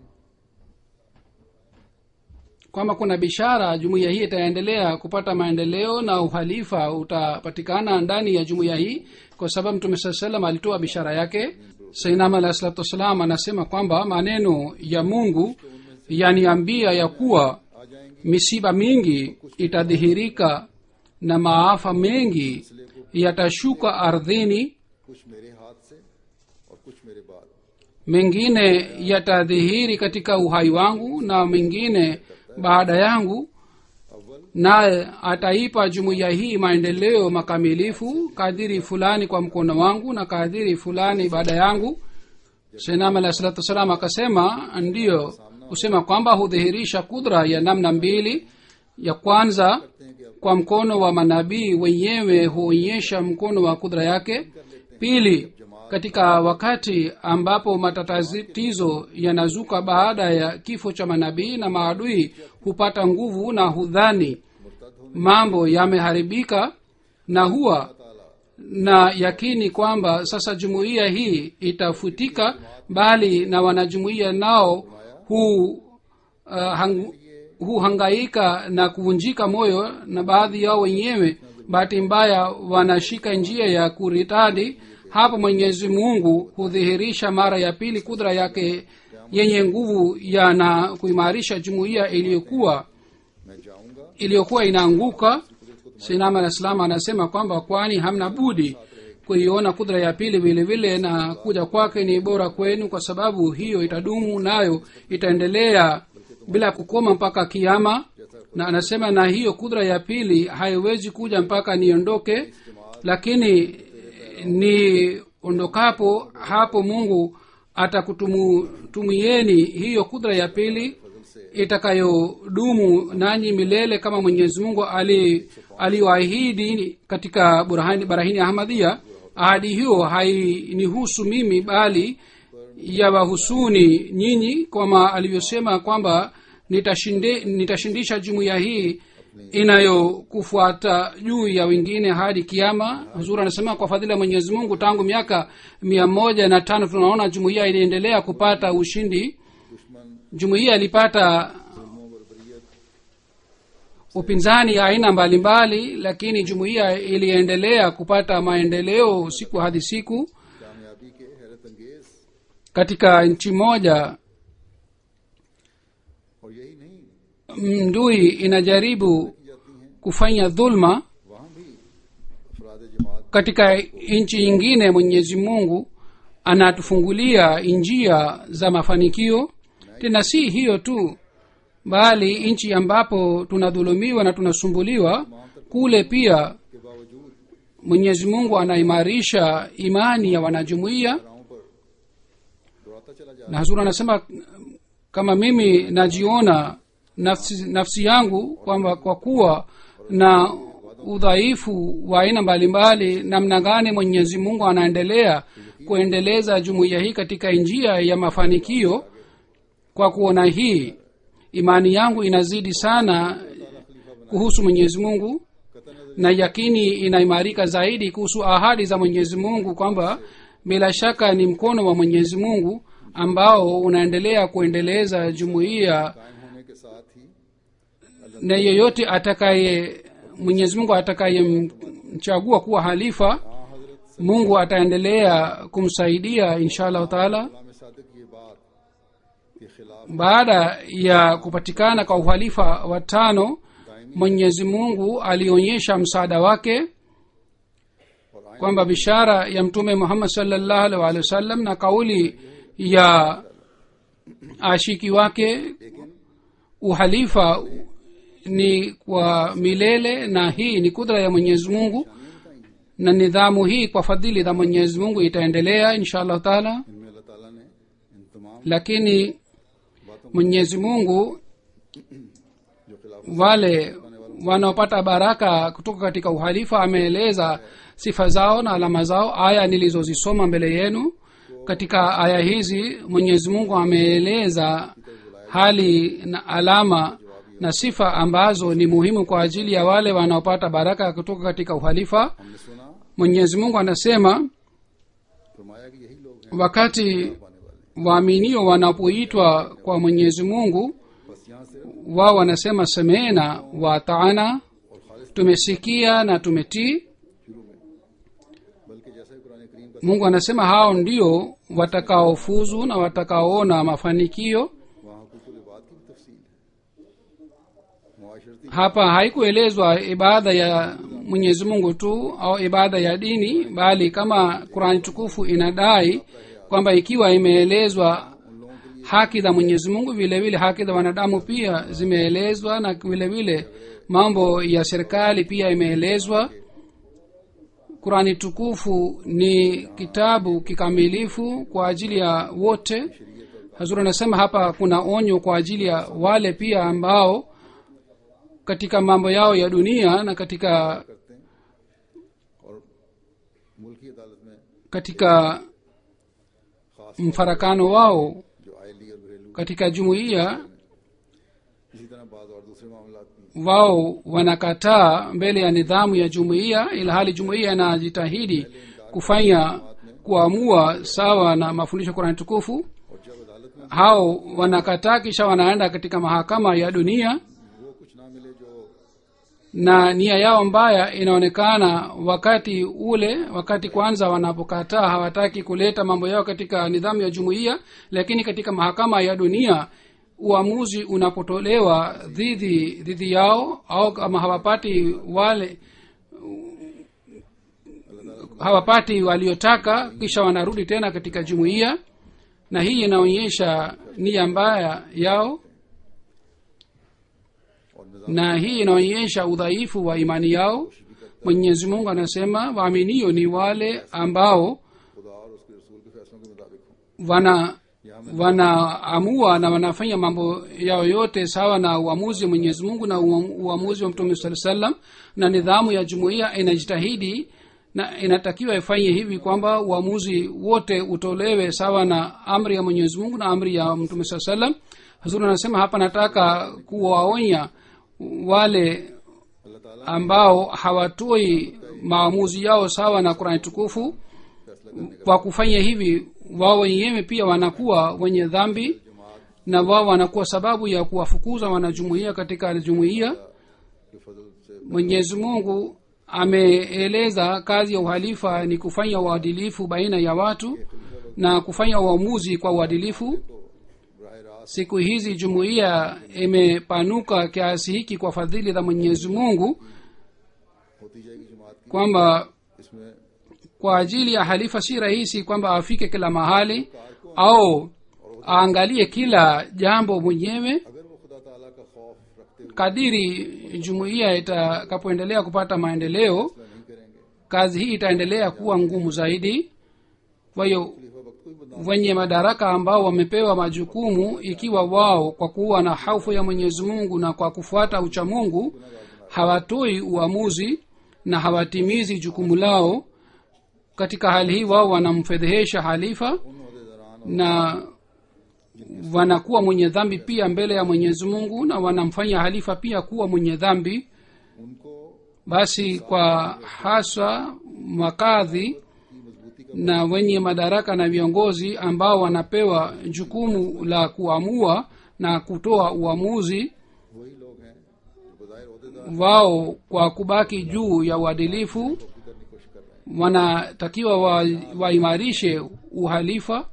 Speaker 4: kwamba kuna bishara jumuiya hii itaendelea kupata maendeleo na uhalifa utapatikana ndani ya jumuiya hii, kwa sababu Mtume saa salam alitoa bishara yake. Sayyidina Ahmad alayhi salatu wassalam anasema kwamba maneno ya Mungu yaniambia ya kuwa misiba mingi itadhihirika na maafa mengi yatashuka ardhini,
Speaker 3: कुछ मेरे हाथ से और कुछ मेरे बाद
Speaker 4: mengine yatadhihiri katika uhai wangu na mengine baada yangu,
Speaker 3: अव्वल
Speaker 4: naye ataipa jumuiya hii maendeleo makamilifu kadiri fulani kwa mkono wangu na kadiri fulani baada yangu. Sayyidina alayhi salatu wasalam akasema, ndiyo kusema kwamba hudhihirisha kudra ya namna mbili. Ya kwanza, kwa mkono wa manabii wenyewe huonyesha mkono wa kudra yake. Pili, katika wakati ambapo matatizo yanazuka baada ya kifo cha manabii na maadui hupata nguvu na hudhani mambo yameharibika, na huwa na yakini kwamba sasa jumuiya hii itafutika, bali na wanajumuiya nao hu uh, hang, huhangaika na kuvunjika moyo, na baadhi yao wenyewe bahati mbaya wanashika njia ya kuritadi. Hapo Mwenyezi Mungu hudhihirisha mara ya pili kudra yake yenye nguvu ya na kuimarisha jumuiya iliyokuwa
Speaker 3: मैं जाऊंगा
Speaker 4: iliyokuwa inaanguka. Sayyidina Ahmad al-Islam anasema kwamba kwani hamna budi kuiona kudra ya pili vile vile, na kuja kwake ni bora kwenu, kwa sababu hiyo itadumu nayo itaendelea bila kukoma mpaka kiyama. Na anasema na hiyo kudra ya pili haiwezi kuja mpaka niondoke, lakini ni ondokapo hapo Mungu atakutumieni hiyo kudra ya pili itakayodumu nanyi milele, kama Mwenyezi Mungu ali aliyoahidi katika burhani barahini Ahmadiyya. Ahadi hiyo hainihusu mimi, bali yawahusuni nyinyi, kama alivyosema kwamba nitashinde nitashindisha jumuiya hii inayokufuata juu ya wengine hadi kiama. Huzuri anasema kwa fadhila ya Mwenyezi Mungu tangu miaka mia moja na tano tunaona jumuiya iliendelea kupata ushindi. Jumuiya ilipata upinzani aina mbalimbali, lakini jumuiya iliendelea kupata maendeleo siku hadi siku. Katika nchi moja mdui inajaribu kufanya dhulma, katika nchi nyingine Mwenyezi Mungu anatufungulia njia za mafanikio. Tena si hiyo tu, bali nchi ambapo tunadhulumiwa na tunasumbuliwa, kule pia Mwenyezi Mungu anaimarisha imani ya wanajumuiya. Na Hazur anasema kama mimi najiona nafsi, nafsi yangu kwamba kwa kuwa na udhaifu wa aina mbalimbali, namna gani Mwenyezi Mungu anaendelea kuendeleza jumuiya hii katika njia ya mafanikio. Kwa kuona hii imani yangu inazidi sana kuhusu Mwenyezi Mungu, na yakini inaimarika zaidi kuhusu ahadi za Mwenyezi Mungu kwamba bila shaka ni mkono wa Mwenyezi Mungu ambao unaendelea kuendeleza jumuiya, na yeyote atakaye Mwenyezi Mungu atakayemchagua kuwa halifa, Mungu ataendelea kumsaidia inshallah taala. Baada ya kupatikana kwa uhalifa wa tano, Mwenyezi Mungu alionyesha msaada wake kwamba bishara ya Mtume Muhammad sallallahu alaihi wasallam na kauli ya ashiki wake, uhalifa ni kwa milele, na hii ni kudra ya Mwenyezi Mungu, na nidhamu hii kwa fadhili za Mwenyezi Mungu itaendelea inshallah taala. Lakini Mwenyezi Mungu wale wanaopata baraka kutoka katika uhalifa ameeleza sifa zao na alama zao. Aya nilizozisoma mbele yenu, katika aya hizi Mwenyezi Mungu ameeleza hali na alama na sifa ambazo ni muhimu kwa ajili ya wale wanaopata baraka kutoka katika uhalifa. Mwenyezi Mungu anasema wakati waaminio wanapoitwa kwa Mwenyezi Mungu, wao wanasema semena wa taana, tumesikia na tumetii. Mungu anasema hao ndio watakaofuzu na watakaoona mafanikio. Hapa haikuelezwa ibada ya Mwenyezi Mungu tu au ibada ya dini, bali kama Qur'an tukufu inadai kwamba ikiwa imeelezwa haki za Mwenyezi Mungu, vile vile haki za wanadamu pia zimeelezwa, na vile vile mambo ya serikali pia imeelezwa. Qur'ani tukufu ni kitabu kikamilifu kwa ajili ya wote. Hazur anasema hapa kuna onyo kwa ajili ya wale pia ambao katika mambo yao ya dunia na katika katika mfarakano wao katika jumuiya, wao wanakataa mbele ya nidhamu ya jumuiya, ila hali jumuiya inajitahidi kufanya kuamua sawa na mafundisho ya Qur'an tukufu. Hao wanakataa, kisha wanaenda katika mahakama ya dunia, na nia yao mbaya inaonekana wakati ule, wakati kwanza wanapokataa, hawataki kuleta mambo yao katika nidhamu ya jumuiya, lakini katika mahakama ya dunia uamuzi unapotolewa dhidi dhidi yao, au kama hawapati wale hawapati waliotaka, kisha wanarudi tena katika jumuiya, na hii inaonyesha nia mbaya yao, na hii inaonyesha udhaifu wa imani yao. Mwenyezi Mungu anasema waaminio ni wale ambao wana wanaamua na wanafanya mambo yao yote sawa na uamuzi wa Mwenyezi Mungu na uamuzi wa Mtume sallallahu alaihi wasallam, na nidhamu ya jumuiya inajitahidi na inatakiwa ifanye hivi kwamba uamuzi wote utolewe sawa na amri ya Mwenyezi Mungu na amri ya Mtume sallallahu alaihi wasallam. Hazur anasema hapa nataka kuwaonya wale ambao hawatoi maamuzi yao sawa na Qur'an tukufu, kwa kufanya hivi wao wenyewe pia wanakuwa wenye dhambi na wao wanakuwa sababu ya kuwafukuza wanajumuiya katika jumuiya. Mwenyezi Mungu ameeleza kazi ya uhalifa ni kufanya uadilifu baina ya watu na kufanya uamuzi kwa uadilifu. Siku hizi jumuiya imepanuka kiasi hiki kwa fadhili za Mwenyezi Mungu kwamba kwa ajili ya halifa si rahisi kwamba afike kila mahali au aangalie kila jambo mwenyewe. Kadiri jumuiya itakapoendelea kupata maendeleo, kazi hii itaendelea kuwa ngumu zaidi. Kwa hiyo wenye madaraka ambao wamepewa majukumu, ikiwa wao kwa kuwa na hofu ya Mwenyezi Mungu na kwa kufuata ucha Mungu hawatoi uamuzi na hawatimizi jukumu lao, katika hali hii wao wanamfedhehesha halifa na wanakuwa mwenye dhambi pia mbele ya Mwenyezi Mungu, na wanamfanya halifa pia kuwa mwenye dhambi. Basi kwa hasa makadhi na wenye madaraka na viongozi ambao wanapewa jukumu la kuamua na kutoa uamuzi, wao kwa kubaki juu ya uadilifu wanatakiwa waimarishe wa uhalifa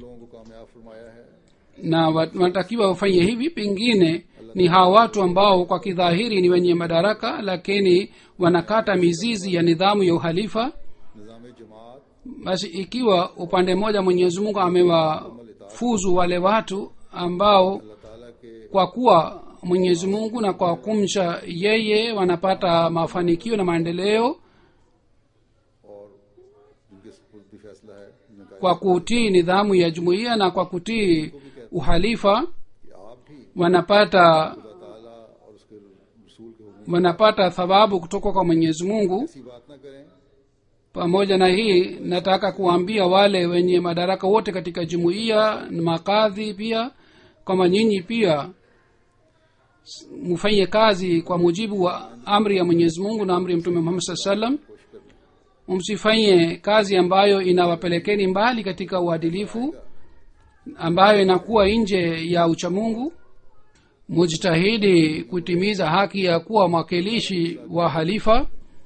Speaker 4: na wanatakiwa wafanye hivi. Pengine ni hawa watu ambao kwa kidhahiri ni wenye madaraka lakini wanakata mizizi ya nidhamu ya uhalifa. Basi ikiwa upande mmoja Mwenyezi Mungu amewafuzu wale watu ambao kwa kuwa Mwenyezi Mungu na kwa kumcha yeye wanapata mafanikio na maendeleo, kwa kutii nidhamu ya jumuiya na kwa kutii uhalifa wanapata wanapata thawabu kutoka kwa Mwenyezi Mungu. Pamoja na hii nataka kuambia wale wenye madaraka wote katika jumuiya na makadhi pia kama nyinyi pia mfanye kazi kwa mujibu wa amri ya Mwenyezi Mungu na amri ya Mtume Muhammad sallallahu alaihi wasallam. Msifanye kazi ambayo inawapelekeni mbali katika uadilifu, ambayo inakuwa nje ya uchamungu. Mujitahidi kutimiza haki ya kuwa mwakilishi wa halifa.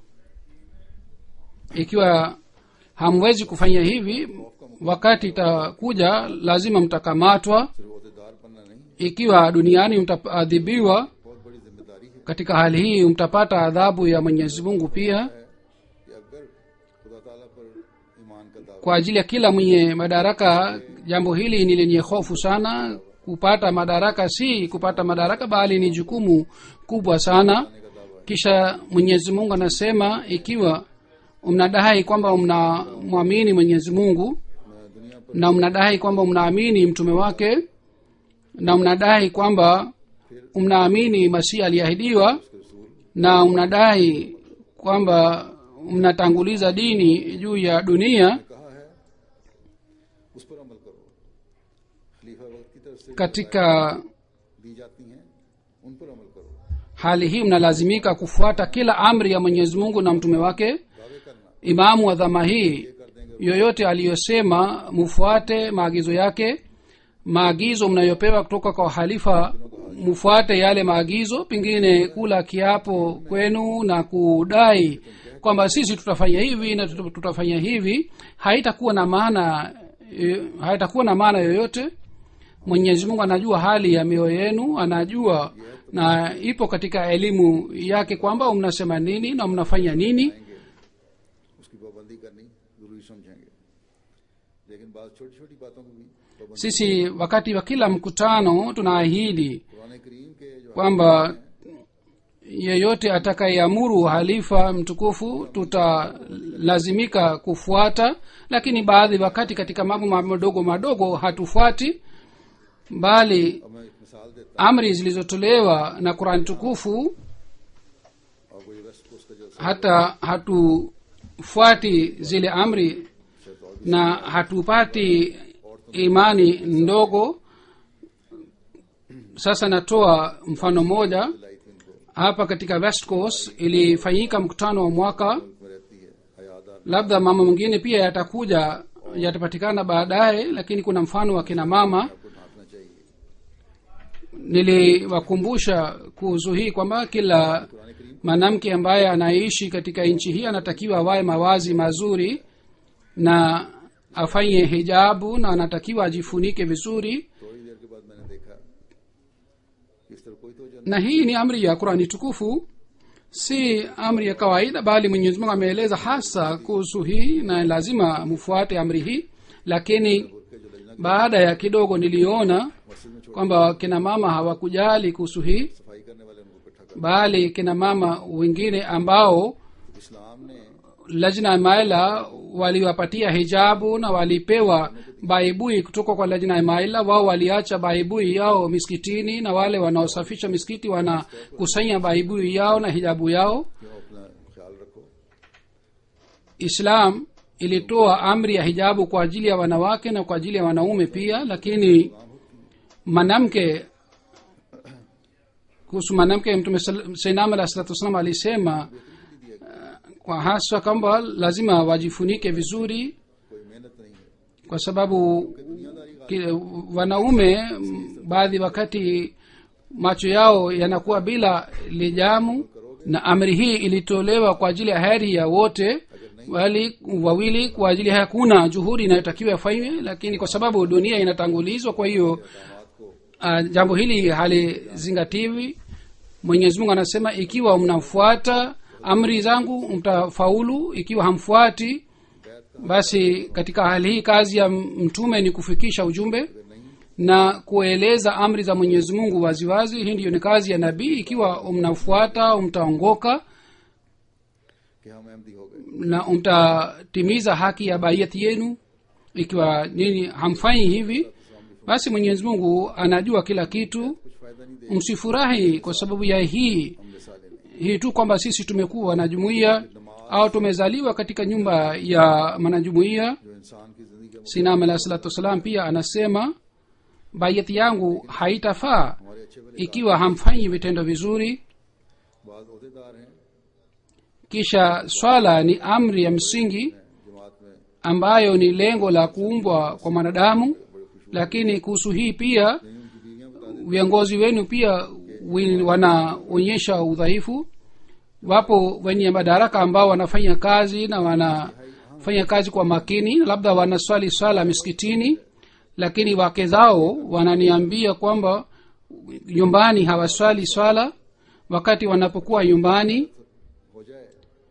Speaker 4: Ikiwa hamwezi kufanya hivi, wakati itakuja lazima mtakamatwa. Ikiwa duniani mtaadhibiwa, katika hali hii mtapata adhabu ya Mwenyezi Mungu pia. Kwa ajili ya kila mwenye madaraka, jambo hili ni lenye hofu sana. Kupata madaraka si kupata madaraka, bali ni jukumu kubwa sana. Kisha Mwenyezi Mungu anasema, ikiwa mnadai kwamba mnamwamini Mwenyezi Mungu na mnadai kwamba mnaamini mtume wake na mnadai kwamba mnaamini Masihi aliahidiwa na mnadai kwamba mnatanguliza dini juu ya dunia, katika hali hii mnalazimika kufuata kila amri ya Mwenyezi Mungu na mtume wake. Imamu wa dhama hii yoyote aliyosema mfuate maagizo yake. Maagizo mnayopewa kutoka kwa halifa mfuate yale maagizo. Pengine kula kiapo kwenu na kudai kwamba sisi tutafanya hivi na tutafanya hivi haitakuwa na maana haitakuwa na maana yoyote. Mwenyezi Mungu anajua hali ya mioyo yenu, anajua na ipo katika elimu yake kwamba mnasema nini na mnafanya nini. Sisi wakati wa kila mkutano tunaahidi kwamba yeyote atakayeamuru halifa mtukufu tutalazimika kufuata, lakini baadhi wakati katika mambo madogo madogo hatufuati, bali amri zilizotolewa na Qur'an tukufu hata hatufuati zile amri na hatupati imani ndogo. Sasa natoa mfano moja hapa katika West Coast ilifanyika mkutano wa mwaka.
Speaker 3: में रहती है हयादार
Speaker 4: Labda mama mwingine pia yatakuja yatapatikana baadaye, lakini kuna mfano wa kina mama.
Speaker 3: को ढांकना चाहिए.
Speaker 4: Niliwakumbusha kuhusu hii kwamba kila mwanamke ambaye anaishi katika nchi hii anatakiwa awae mawazi mazuri na afanye hijabu, na anatakiwa ajifunike vizuri.
Speaker 3: थोड़ी देर के बाद मैंने देखा कि इस तरह कोई तो जन
Speaker 4: Na hii ni amri ya Qur'ani tukufu, si amri ya kawaida, bali Mwenyezi Mungu ameeleza hasa kuhusu hii na lazima mfuate amri hii. Lakini baada ya kidogo niliona kwamba kina mama hawakujali kuhusu hii,
Speaker 3: सफाई करने वाले उनको इकट्ठा कर
Speaker 4: bali kina mama wengine ambao
Speaker 3: इस्लाम ने
Speaker 4: lajna maila waliwapatia hijabu na walipewa baibui kutoka kwa lajna maila, wao waliacha baibui yao miskitini, na wale wanaosafisha miskiti wanakusanya baibui yao na hijabu yao.
Speaker 3: क्यों अपना ख्याल रखो.
Speaker 4: Islam ilitoa amri ya hijabu kwa ajili ya wanawake na kwa ajili ya wanaume pia, lakini mwanamke kuhusu mwanamke Mtume Sayyidina Ali sallallahu alaihi alisema uh, kwa hasa kwamba lazima wajifunike vizuri,
Speaker 3: कोई मेहनत नहीं है.
Speaker 4: kwa sababu ki, wanaume m, baadhi wakati macho yao yanakuwa bila lijamu, na amri hii ilitolewa kwa ajili ya heri ya wote wali wawili, kwa ajili hakuna juhudi inayotakiwa ifanywe, lakini kwa sababu dunia inatangulizwa, kwa hiyo uh, jambo hili halizingatiwi. Mwenyezi Mungu anasema ikiwa mnafuata amri zangu mtafaulu, ikiwa hamfuati basi katika hali hii kazi ya mtume ni kufikisha ujumbe na kueleza amri za Mwenyezi Mungu waziwazi. Hii ndiyo ni kazi ya nabii. Ikiwa mnafuata mtaongoka
Speaker 3: कि हम अहमदी हो गए.
Speaker 4: na mtatimiza haki ya baiyati yenu. Ikiwa nini hamfanyi hivi, basi Mwenyezi Mungu anajua kila kitu.
Speaker 3: कुछ फायदा नहीं दे
Speaker 4: Msifurahi kwa sababu ya hii
Speaker 3: हमने साले ने
Speaker 4: hii tu kwamba sisi tumekuwa na jumuiya au tumezaliwa katika nyumba ya manajumuiya.
Speaker 3: जो इंसान की जिंदगी का
Speaker 4: Sinam alayhi salatu wasalam pia anasema baiyati yangu haitafaa
Speaker 3: हमारे अच्छे भले
Speaker 4: ikiwa hamfanyi vitendo vizuri.
Speaker 3: बाद ओहदेदार हैं
Speaker 4: Kisha swala ni amri ya msingi
Speaker 3: जमात में
Speaker 4: ambayo ni lengo la kuumbwa kwa mwanadamu, lakini kuhusu hii pia
Speaker 3: उनकी बीवियां बता
Speaker 4: viongozi wenu pia wi- wanaonyesha udhaifu. Wapo wenye madaraka ambao wanafanya kazi na wanafanya kazi kwa makini, labda wanaswali swala miskitini, lakini wake zao wananiambia kwamba nyumbani hawaswali swala wakati wanapokuwa nyumbani.
Speaker 3: हो जाए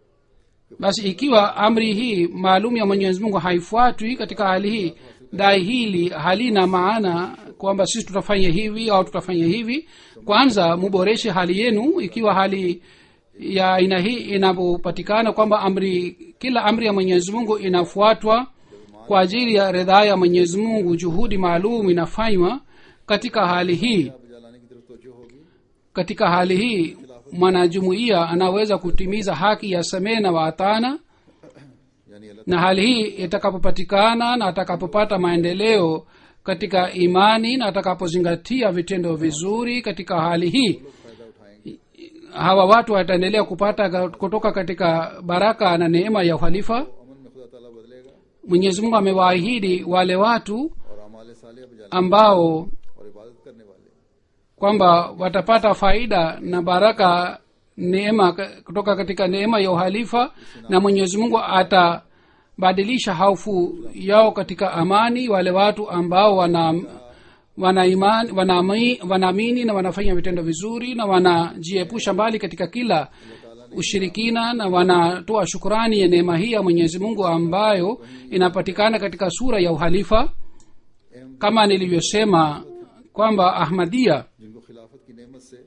Speaker 4: Basi ikiwa amri hii maalum ya Mwenyezi Mungu haifuatwi katika hali hii, dai hili halina maana kwamba sisi tutafanya hivi au tutafanya hivi. Kwanza muboreshe hali yenu. Ikiwa hali ya aina hii inapopatikana kwamba amri kila amri ya Mwenyezi Mungu inafuatwa kwa ajili ya ridhaa ya Mwenyezi Mungu, juhudi maalum inafanywa katika hali hii,
Speaker 3: जलाने की तरफ तवज्जो होगी.
Speaker 4: katika hali hii mwanajumuiya anaweza kutimiza haki ya samehe na waatana.
Speaker 3: यानी अल्लाह
Speaker 4: Na hali hii itakapopatikana na atakapopata maendeleo katika imani na atakapozingatia vitendo vizuri, katika hali hii
Speaker 3: फायदा उठाएंगे.
Speaker 4: hawa watu wataendelea kupata kutoka katika baraka na neema ya uhalifa.
Speaker 3: अमन में खुदा ताला बदलेगा
Speaker 4: Mwenyezi Mungu amewaahidi wale watu
Speaker 3: और अमाल साले बजाने
Speaker 4: ambao
Speaker 3: और इबादत करने वाले
Speaker 4: kwamba watapata faida na baraka neema kutoka katika neema ya uhalifa, na Mwenyezi Mungu atabadilisha hofu yao katika amani. Wale watu ambao wana wana imani wanaamini wanaamini na wanafanya vitendo vizuri na wanajiepusha mbali katika kila ushirikina na wanatoa shukrani ya neema hii ya Mwenyezi Mungu ambayo inapatikana katika sura ya uhalifa. Kama nilivyosema kwamba Ahmadiyya,
Speaker 3: जिनको खिलाफत की नेमत से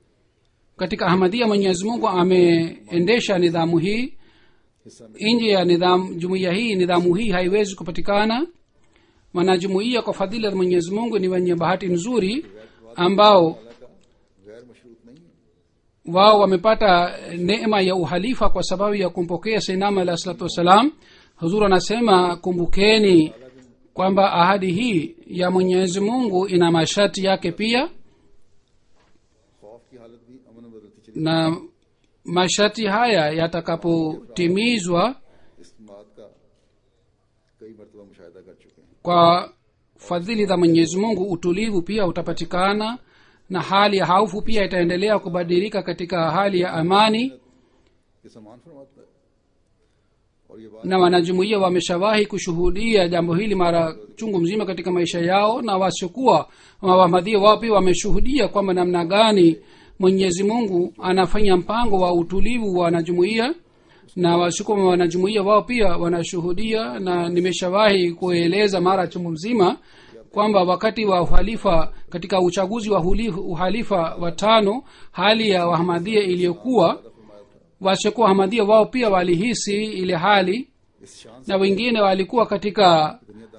Speaker 4: katika Ahmadiyya Mwenyezi Mungu ameendesha nidhamu hii.
Speaker 3: हिस्सा
Speaker 4: Nje ya nidhamu jumuiya hii, nidhamu hii haiwezi kupatikana. Wanajumuiya kwa fadhila ya Mwenyezi Mungu ni wenye bahati nzuri ambao
Speaker 3: का गैर मशरूत नहीं है.
Speaker 4: wao wamepata neema ya uhalifa kwa sababu ya kumpokea Sayyidina Alayhi Salatu Wasalam. Huzur anasema kumbukeni kwamba ahadi hii ya Mwenyezi Mungu ina masharti yake pia.
Speaker 3: खौफ की हालत भी अमन में बदलती चली
Speaker 4: na masharti haya yatakapotimizwa
Speaker 3: इस बात का कई मरतबा मुशाहिदा कर चुके हैं।
Speaker 4: kwa fadhili za mwenyezi mungu utulivu pia utapatikana na hali ya haufu pia itaendelea kubadilika katika hali ya amani
Speaker 3: कि समान फरमाता है और ये बात
Speaker 4: na wanajumuiya wameshawahi kushuhudia jambo hili mara chungu mzima katika maisha yao na wasiokuwa wahmadhia wao pia wameshuhudia kwamba namna gani mwenyezi mungu anafanya mpango wa utulivu wa wanajumuiya na wasiokuwa wanajumuiya wao pia wanashuhudia na nimeshawahi kueleza mara chungu mzima kwamba wakati wa uhalifa katika uchaguzi wa uhalifa wa tano hali ya wahmadhia iliyokuwa wasiokuwa wahmadhia wao pia walihisi ile hali na wengine walikuwa katika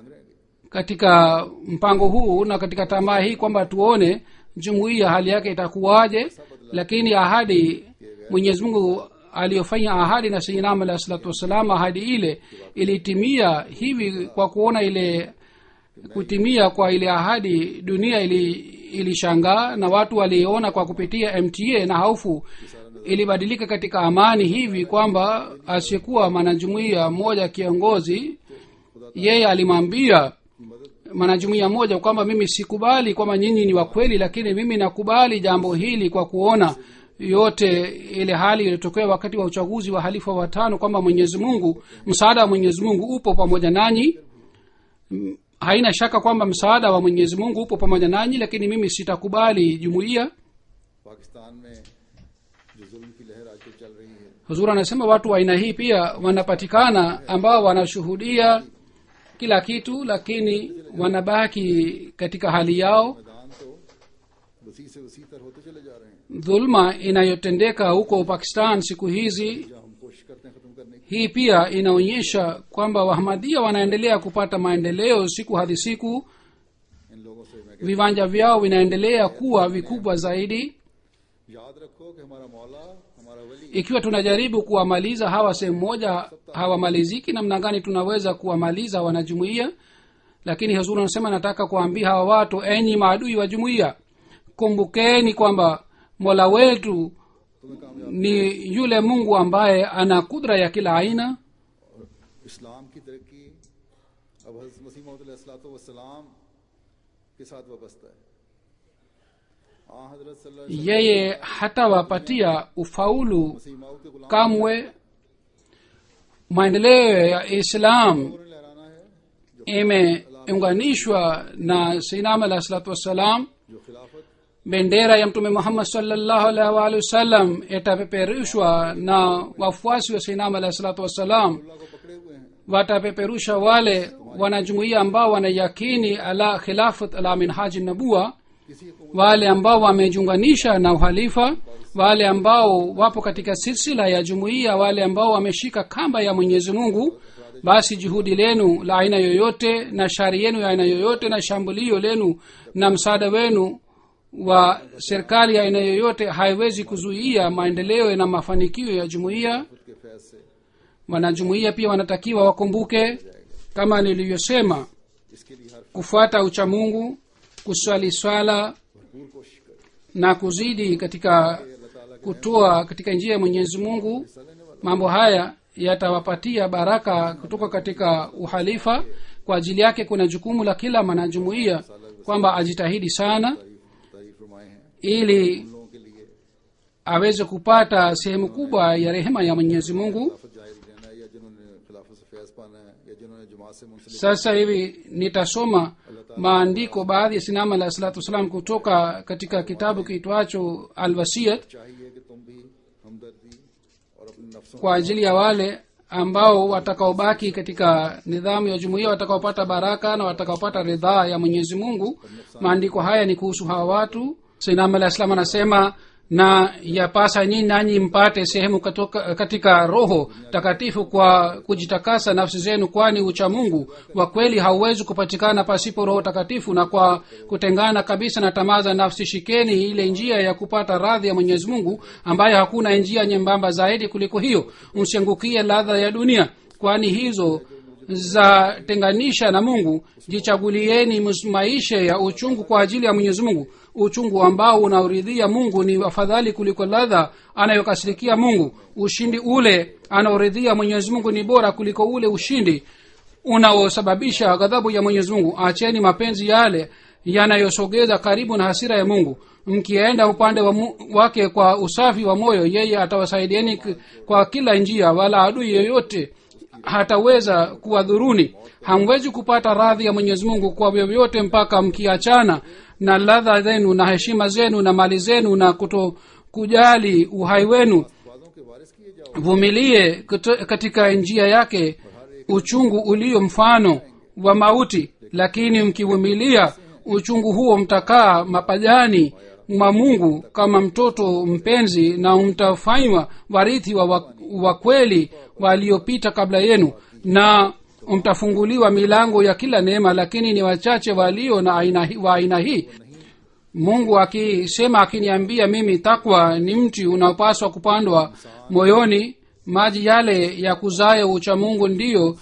Speaker 4: katika mpango huu na katika tamaa hii kwamba tuone jumuiya hali yake itakuwaje lakini ahadi mwenyezi mungu aliyofanya ahadi na sayyidina Muhammad alayhi salatu wasalam ahadi ile ilitimia hivi kwa kuona ile kutimia kwa ile ahadi dunia ili ilishangaa na watu waliona kwa kupitia M T A na hofu ilibadilika katika amani hivi kwamba asiyekuwa mwanajumuiya mmoja kiongozi yeye alimwambia mwanajumuiya mmoja kwamba mimi sikubali kwamba nyinyi ni wakweli lakini mimi nakubali jambo hili kwa kuona yote ile hali iliyotokea wakati wa uchaguzi wa halifa wa tano kwamba Mwenyezi Mungu msaada wa Mwenyezi Mungu upo pamoja nanyi haina shaka kwamba msaada wa Mwenyezi Mungu upo pamoja nanyi lakini mimi sitakubali jumuiya
Speaker 3: Pakistan में जो जुल्म की लहर आजकल चल रही है
Speaker 4: Huzuri anasema watu wa aina hii pia wanapatikana ambao wanashuhudia kila kitu lakini wanabaki katika hali yao
Speaker 3: मैदान तो वसी से वसी तर होते चले जा रहे हैं
Speaker 4: dhulma inayotendeka huko Pakistan siku hizi
Speaker 3: जहाँ हम कोशिश करते हैं खत्म करने की
Speaker 4: hii pia inaonyesha kwamba wahmadia wanaendelea kupata maendeleo siku hadi siku
Speaker 3: इन लोगों से मैं कहता
Speaker 4: viwanja vyao vinaendelea kuwa vikubwa zaidi
Speaker 3: हूं, याद रखो कि हमारा मौला हमारा वली
Speaker 4: ikiwa tunajaribu kuwamaliza hawa sehemu moja hawamaliziki namna gani tunaweza kuwamaliza wanajumuiya lakini Hazur anasema nataka kuambia hawa watu enyi maadui wa jumuiya kumbukeni kwamba mola wetu ni yule Mungu ambaye ana kudra ya kila aina
Speaker 3: इस्लाम की तरक्की अब हज़रत मसीह मौद अलैहिस्सलातु वस्सलाम के साथ वाबस्ता है आ हज़रत सल्लल्लाहु अलैहि
Speaker 4: yeye hatawapatia ufaulu
Speaker 3: वसल्लम मौद के गुलाम
Speaker 4: kamwe maendeleo ya Islam
Speaker 3: ने लहराना है
Speaker 4: imeunganishwa na Sayyidina Alayhi salatu wassalam
Speaker 3: जो खिलाफत
Speaker 4: bendera ya mtume Muhammad sallallahu alaihi wasallam itapeperushwa na wafuasi wa Sayyidina Alayhi salatu wassalam
Speaker 3: अल्लाह को पकड़े हुए हैं
Speaker 4: watapeperusha wale wanajumuiya ambao wanayakini ala khilafat ala minhaji nabua
Speaker 3: किसी को
Speaker 4: wale ambao wamejiunganisha na uhalifa wale ambao wapo katika silsila ya jumuiya wale ambao wameshika kamba ya Mwenyezi Mungu basi juhudi lenu la aina yoyote na shari yenu ya aina yoyote na shambulio lenu na msaada wenu wa serikali ya aina yoyote haiwezi kuzuia maendeleo na mafanikio ya jumuiya
Speaker 3: के फैज से
Speaker 4: wanajumuiya pia wanatakiwa wakumbuke kama nilivyosema
Speaker 3: इसके लिए हर
Speaker 4: kufuata uchamungu kuswali swala
Speaker 3: भरपूर कोशिश करें
Speaker 4: na kuzidi katika kutoa katika njia ya Mwenyezi Mungu mambo haya yatawapatia baraka kutoka katika uhalifa kwa ajili yake kuna jukumu la kila mwanajumuiya kwamba ajitahidi sana
Speaker 3: तारीफ फरमाए हैं
Speaker 4: ili
Speaker 3: लोगों के लिए
Speaker 4: aweze kupata sehemu kubwa ya rehema ya Mwenyezi Mungu
Speaker 3: खिलाफत जाहिर रहना है या जिन्होंने खिलाफत से फैज पाना है या जिन्होंने जमात से मुंसलिक
Speaker 4: sasa hivi nitasoma maandiko baadhi ya Sayyidina Alayhi salatu wasallam kutoka katika kitabu kiitwacho Al-Wasiyat
Speaker 3: चाहिए कि तुम भी हमदर्दी और अपने नफ्सों
Speaker 4: kwa ajili ya wale ambao watakaobaki katika nidhamu ya jumuiya watakaopata baraka na watakaopata ridhaa ya Mwenyezi Mungu maandiko haya ni kuhusu hawa watu Sayyidina Alayhi salam anasema na yapasa nyinyi nanyi mpate sehemu katoka, katika roho takatifu kwa kujitakasa nafsi zenu kwani ucha Mungu wa kweli hauwezi kupatikana pasipo roho takatifu na kwa kutengana kabisa na tamaa za nafsi shikeni ile njia ya kupata radhi ya Mwenyezi Mungu ambayo hakuna njia nyembamba zaidi kuliko hiyo msiangukie ladha ya dunia kwani hizo za tenganisha na Mungu jichagulieni maisha ya uchungu kwa ajili ya Mwenyezi Mungu uchungu ambao unaoridhia mungu ni afadhali kuliko ladha anayokasirikia mungu. Ushindi ule anaoridhia mwenyezi mungu ni bora kuliko ule ushindi unaosababisha ghadhabu ya mwenyezi mungu. Acheni mapenzi yale yanayosogeza karibu na hasira ya mungu. Mkienda upande wa mu, wake kwa usafi wa moyo, yeye atawasaidieni kwa kila njia, wala adui yoyote hataweza kuwadhuruni. Hamwezi kupata radhi ya mwenyezi mungu kwa vyovyote mpaka mkiachana na ladha zenu na heshima zenu na mali zenu na kuto kujali uhai wenu. Vumilie katika njia yake uchungu ulio mfano wa mauti, lakini mkivumilia uchungu huo mtakaa mapajani mwa mungu kama mtoto mpenzi, na mtafanywa warithi wa, wa kweli waliopita kabla yenu, na mtafunguliwa milango ya kila neema. Lakini ni wachache walio na aina wa aina hii. Mungu akisema, akiniambia mimi takwa ni mti unaopaswa kupandwa moyoni, maji yale ya kuzaya uchamungu ndiyo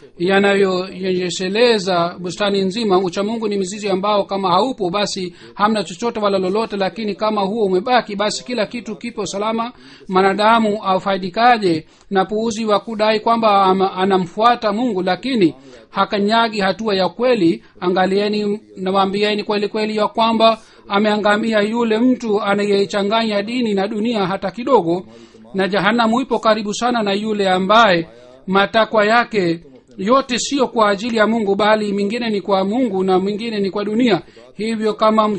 Speaker 4: yanayoyesheleza bustani nzima. Uchamungu ni mzizi ambao kama haupo basi hamna chochote wala lolote, lakini kama huo umebaki basi kila kitu kipo salama. Manadamu aufaidikaje na puuzi wa kudai kwamba anamfuata mungu lakini hakanyagi hatua ya kweli? Angalieni nawaambieni kweli kweli ya kwamba ameangamia yule mtu anayechanganya dini na dunia hata kidogo, na jahanamu ipo karibu sana na yule ambaye matakwa yake yote sio kwa ajili ya mungu bali mingine ni kwa mungu na mwingine ni kwa dunia. Hivyo kama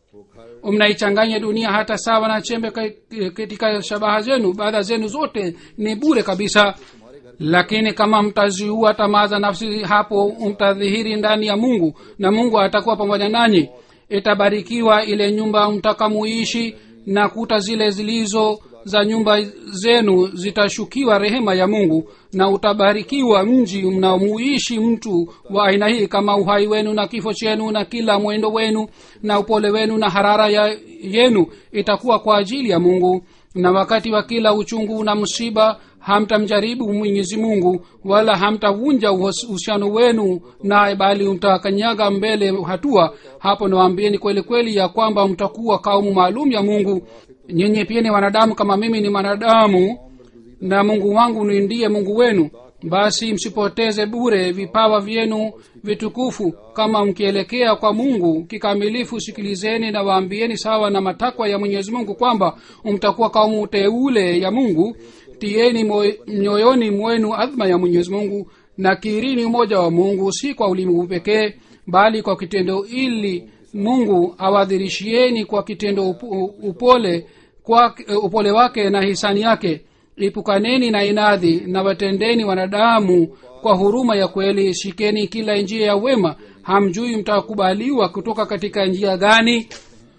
Speaker 4: mnaichanganya dunia hata sawa na chembe katika shabaha zenu, baadhi zenu zote ni bure kabisa. Lakini kama mtaziua tamaa za nafsi, hapo mtadhihiri ndani ya mungu na mungu atakuwa pamoja nanyi. Itabarikiwa ile nyumba mtakamuishi, na kuta zile zilizo za nyumba zenu zitashukiwa rehema ya mungu, na utabarikiwa mji mnaomuishi mtu wa aina hii. Kama uhai wenu na kifo chenu na kila mwendo wenu na upole wenu na harara ya yenu itakuwa kwa ajili ya mungu, na wakati wa kila uchungu na msiba hamtamjaribu mwenyezi mungu wala hamtavunja uhusiano wenu naye, bali mtakanyaga mbele hatua. Hapo nawaambieni kweli kweli ya kwamba mtakuwa kaumu maalum ya mungu. Nyinyi pia ni wanadamu kama mimi ni mwanadamu, na mungu wangu ni ndiye mungu wenu. Basi msipoteze bure vipawa vyenu vitukufu. Kama mkielekea kwa mungu kikamilifu, sikilizeni na waambieni sawa na matakwa ya mwenyezi mungu kwamba mtakuwa kaumu teule ya mungu. Tieni mioyoni mwenu adhma ya mwenyezi mungu, na kirini umoja wa mungu, si kwa ulimi pekee bali kwa kitendo, ili mungu awadhirishieni kwa kitendo upole kwa upole wake na hisani yake. Ipukaneni na inadhi na watendeni wanadamu kwa huruma ya kweli. Shikeni kila njia ya wema, hamjui mtakubaliwa kutoka katika njia gani.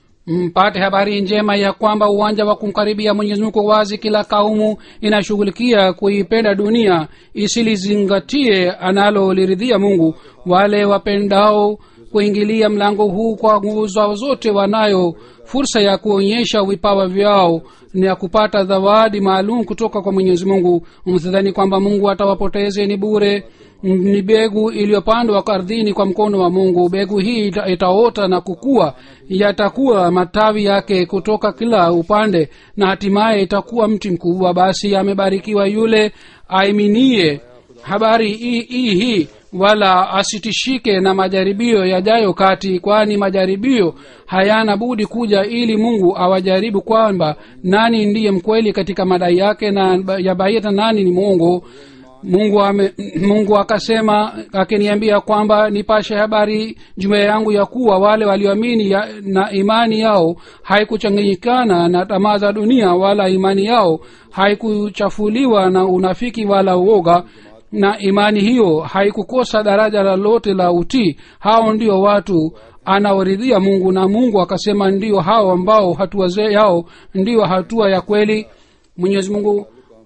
Speaker 4: Mpate habari njema ya kwamba uwanja wa kumkaribia mwenyezi mungu wazi. Kila kaumu inashughulikia kuipenda dunia isilizingatie analoliridhia mungu. Wale wapendao kuingilia mlango huu kwa nguvu zao zote wanayo fursa ya kuonyesha vipawa vyao na kupata zawadi maalum kutoka kwa mwenyezi mungu. Msidhani kwamba mungu atawapoteze ni bure. Ni begu iliyopandwa ardhini kwa mkono wa mungu. Begu hii ita, itaota na kukua, yatakuwa matawi yake kutoka kila upande, na hatimaye itakuwa mti mkubwa. Basi amebarikiwa yule aiminie habari hii hii, wala asitishike na majaribio yajayo kati, kwani majaribio hayana budi kuja ili mungu awajaribu kwamba nani ndiye mkweli katika madai yake na yabaita nani ni mwongo. Mungu ame, Mungu akasema akiniambia kwamba nipashe habari jumuiya yangu ya kuwa wale walioamini na imani yao haikuchanganyikana na tamaa za dunia, wala imani yao haikuchafuliwa na unafiki wala uoga, na imani hiyo haikukosa daraja lolote la utii. Hao ndio watu anaoridhia mungu, na mungu akasema ndio hao ambao hatua yao ndio hatua ya kweli. Mwenyezi Mungu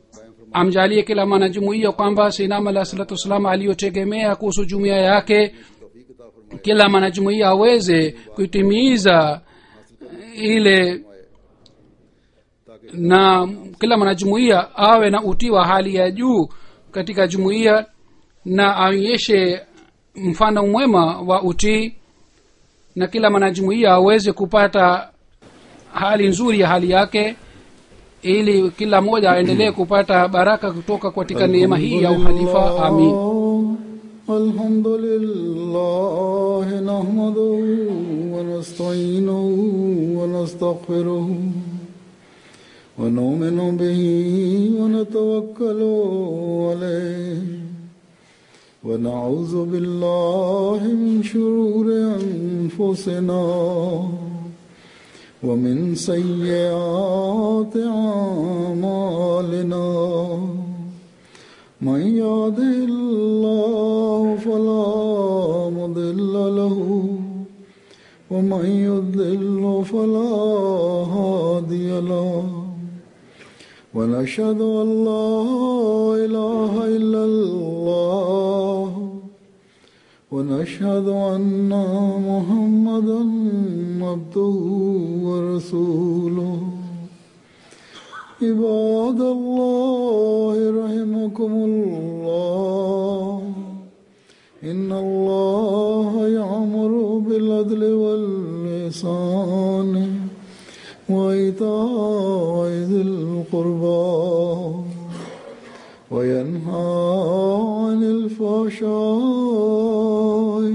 Speaker 4: amjalie kila mwanajumuiya kwamba Sayyidina Ali sallallahu wasallam aliyotegemea kuhusu jumuiya yake, kila mwanajumuiya aweze kutimiza ile, na kila mwanajumuiya awe na utii wa hali ya juu katika jumuiya na aonyeshe mfano mwema wa utii, na kila mwanajumuiya aweze kupata hali nzuri ya hali yake ili kila mmoja aendelee kupata baraka kutoka katika neema hii ya uhalifa. Amin.
Speaker 1: Alhamdulillah nahmaduhu wa nasta'inuhu wa nastaghfiruhu wa nu'minu bihi wa natawakkalu alayhi wa na'udhu billahi min shururi anfusina ومن سيئات أعمالنا من يهده الله فلا مضل له ومن يضلل فلا هادي له ونشهد أن لا إله إلا الله ونشهد أن محمدا عبده ورسوله عباد الله رحمكم الله إن الله يأمر بالعدل والإحسان وإيتاء ذي القربى وينهى عن الفحشاء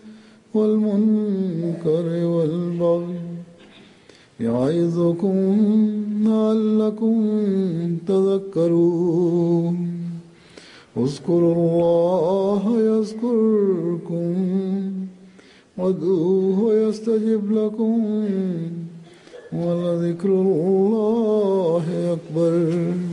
Speaker 1: والمنكر والبغي يعظكم لعلكم تذكرون اذكروا الله يذكركم وادعوه يستجب لكم ولذكر الله أكبر.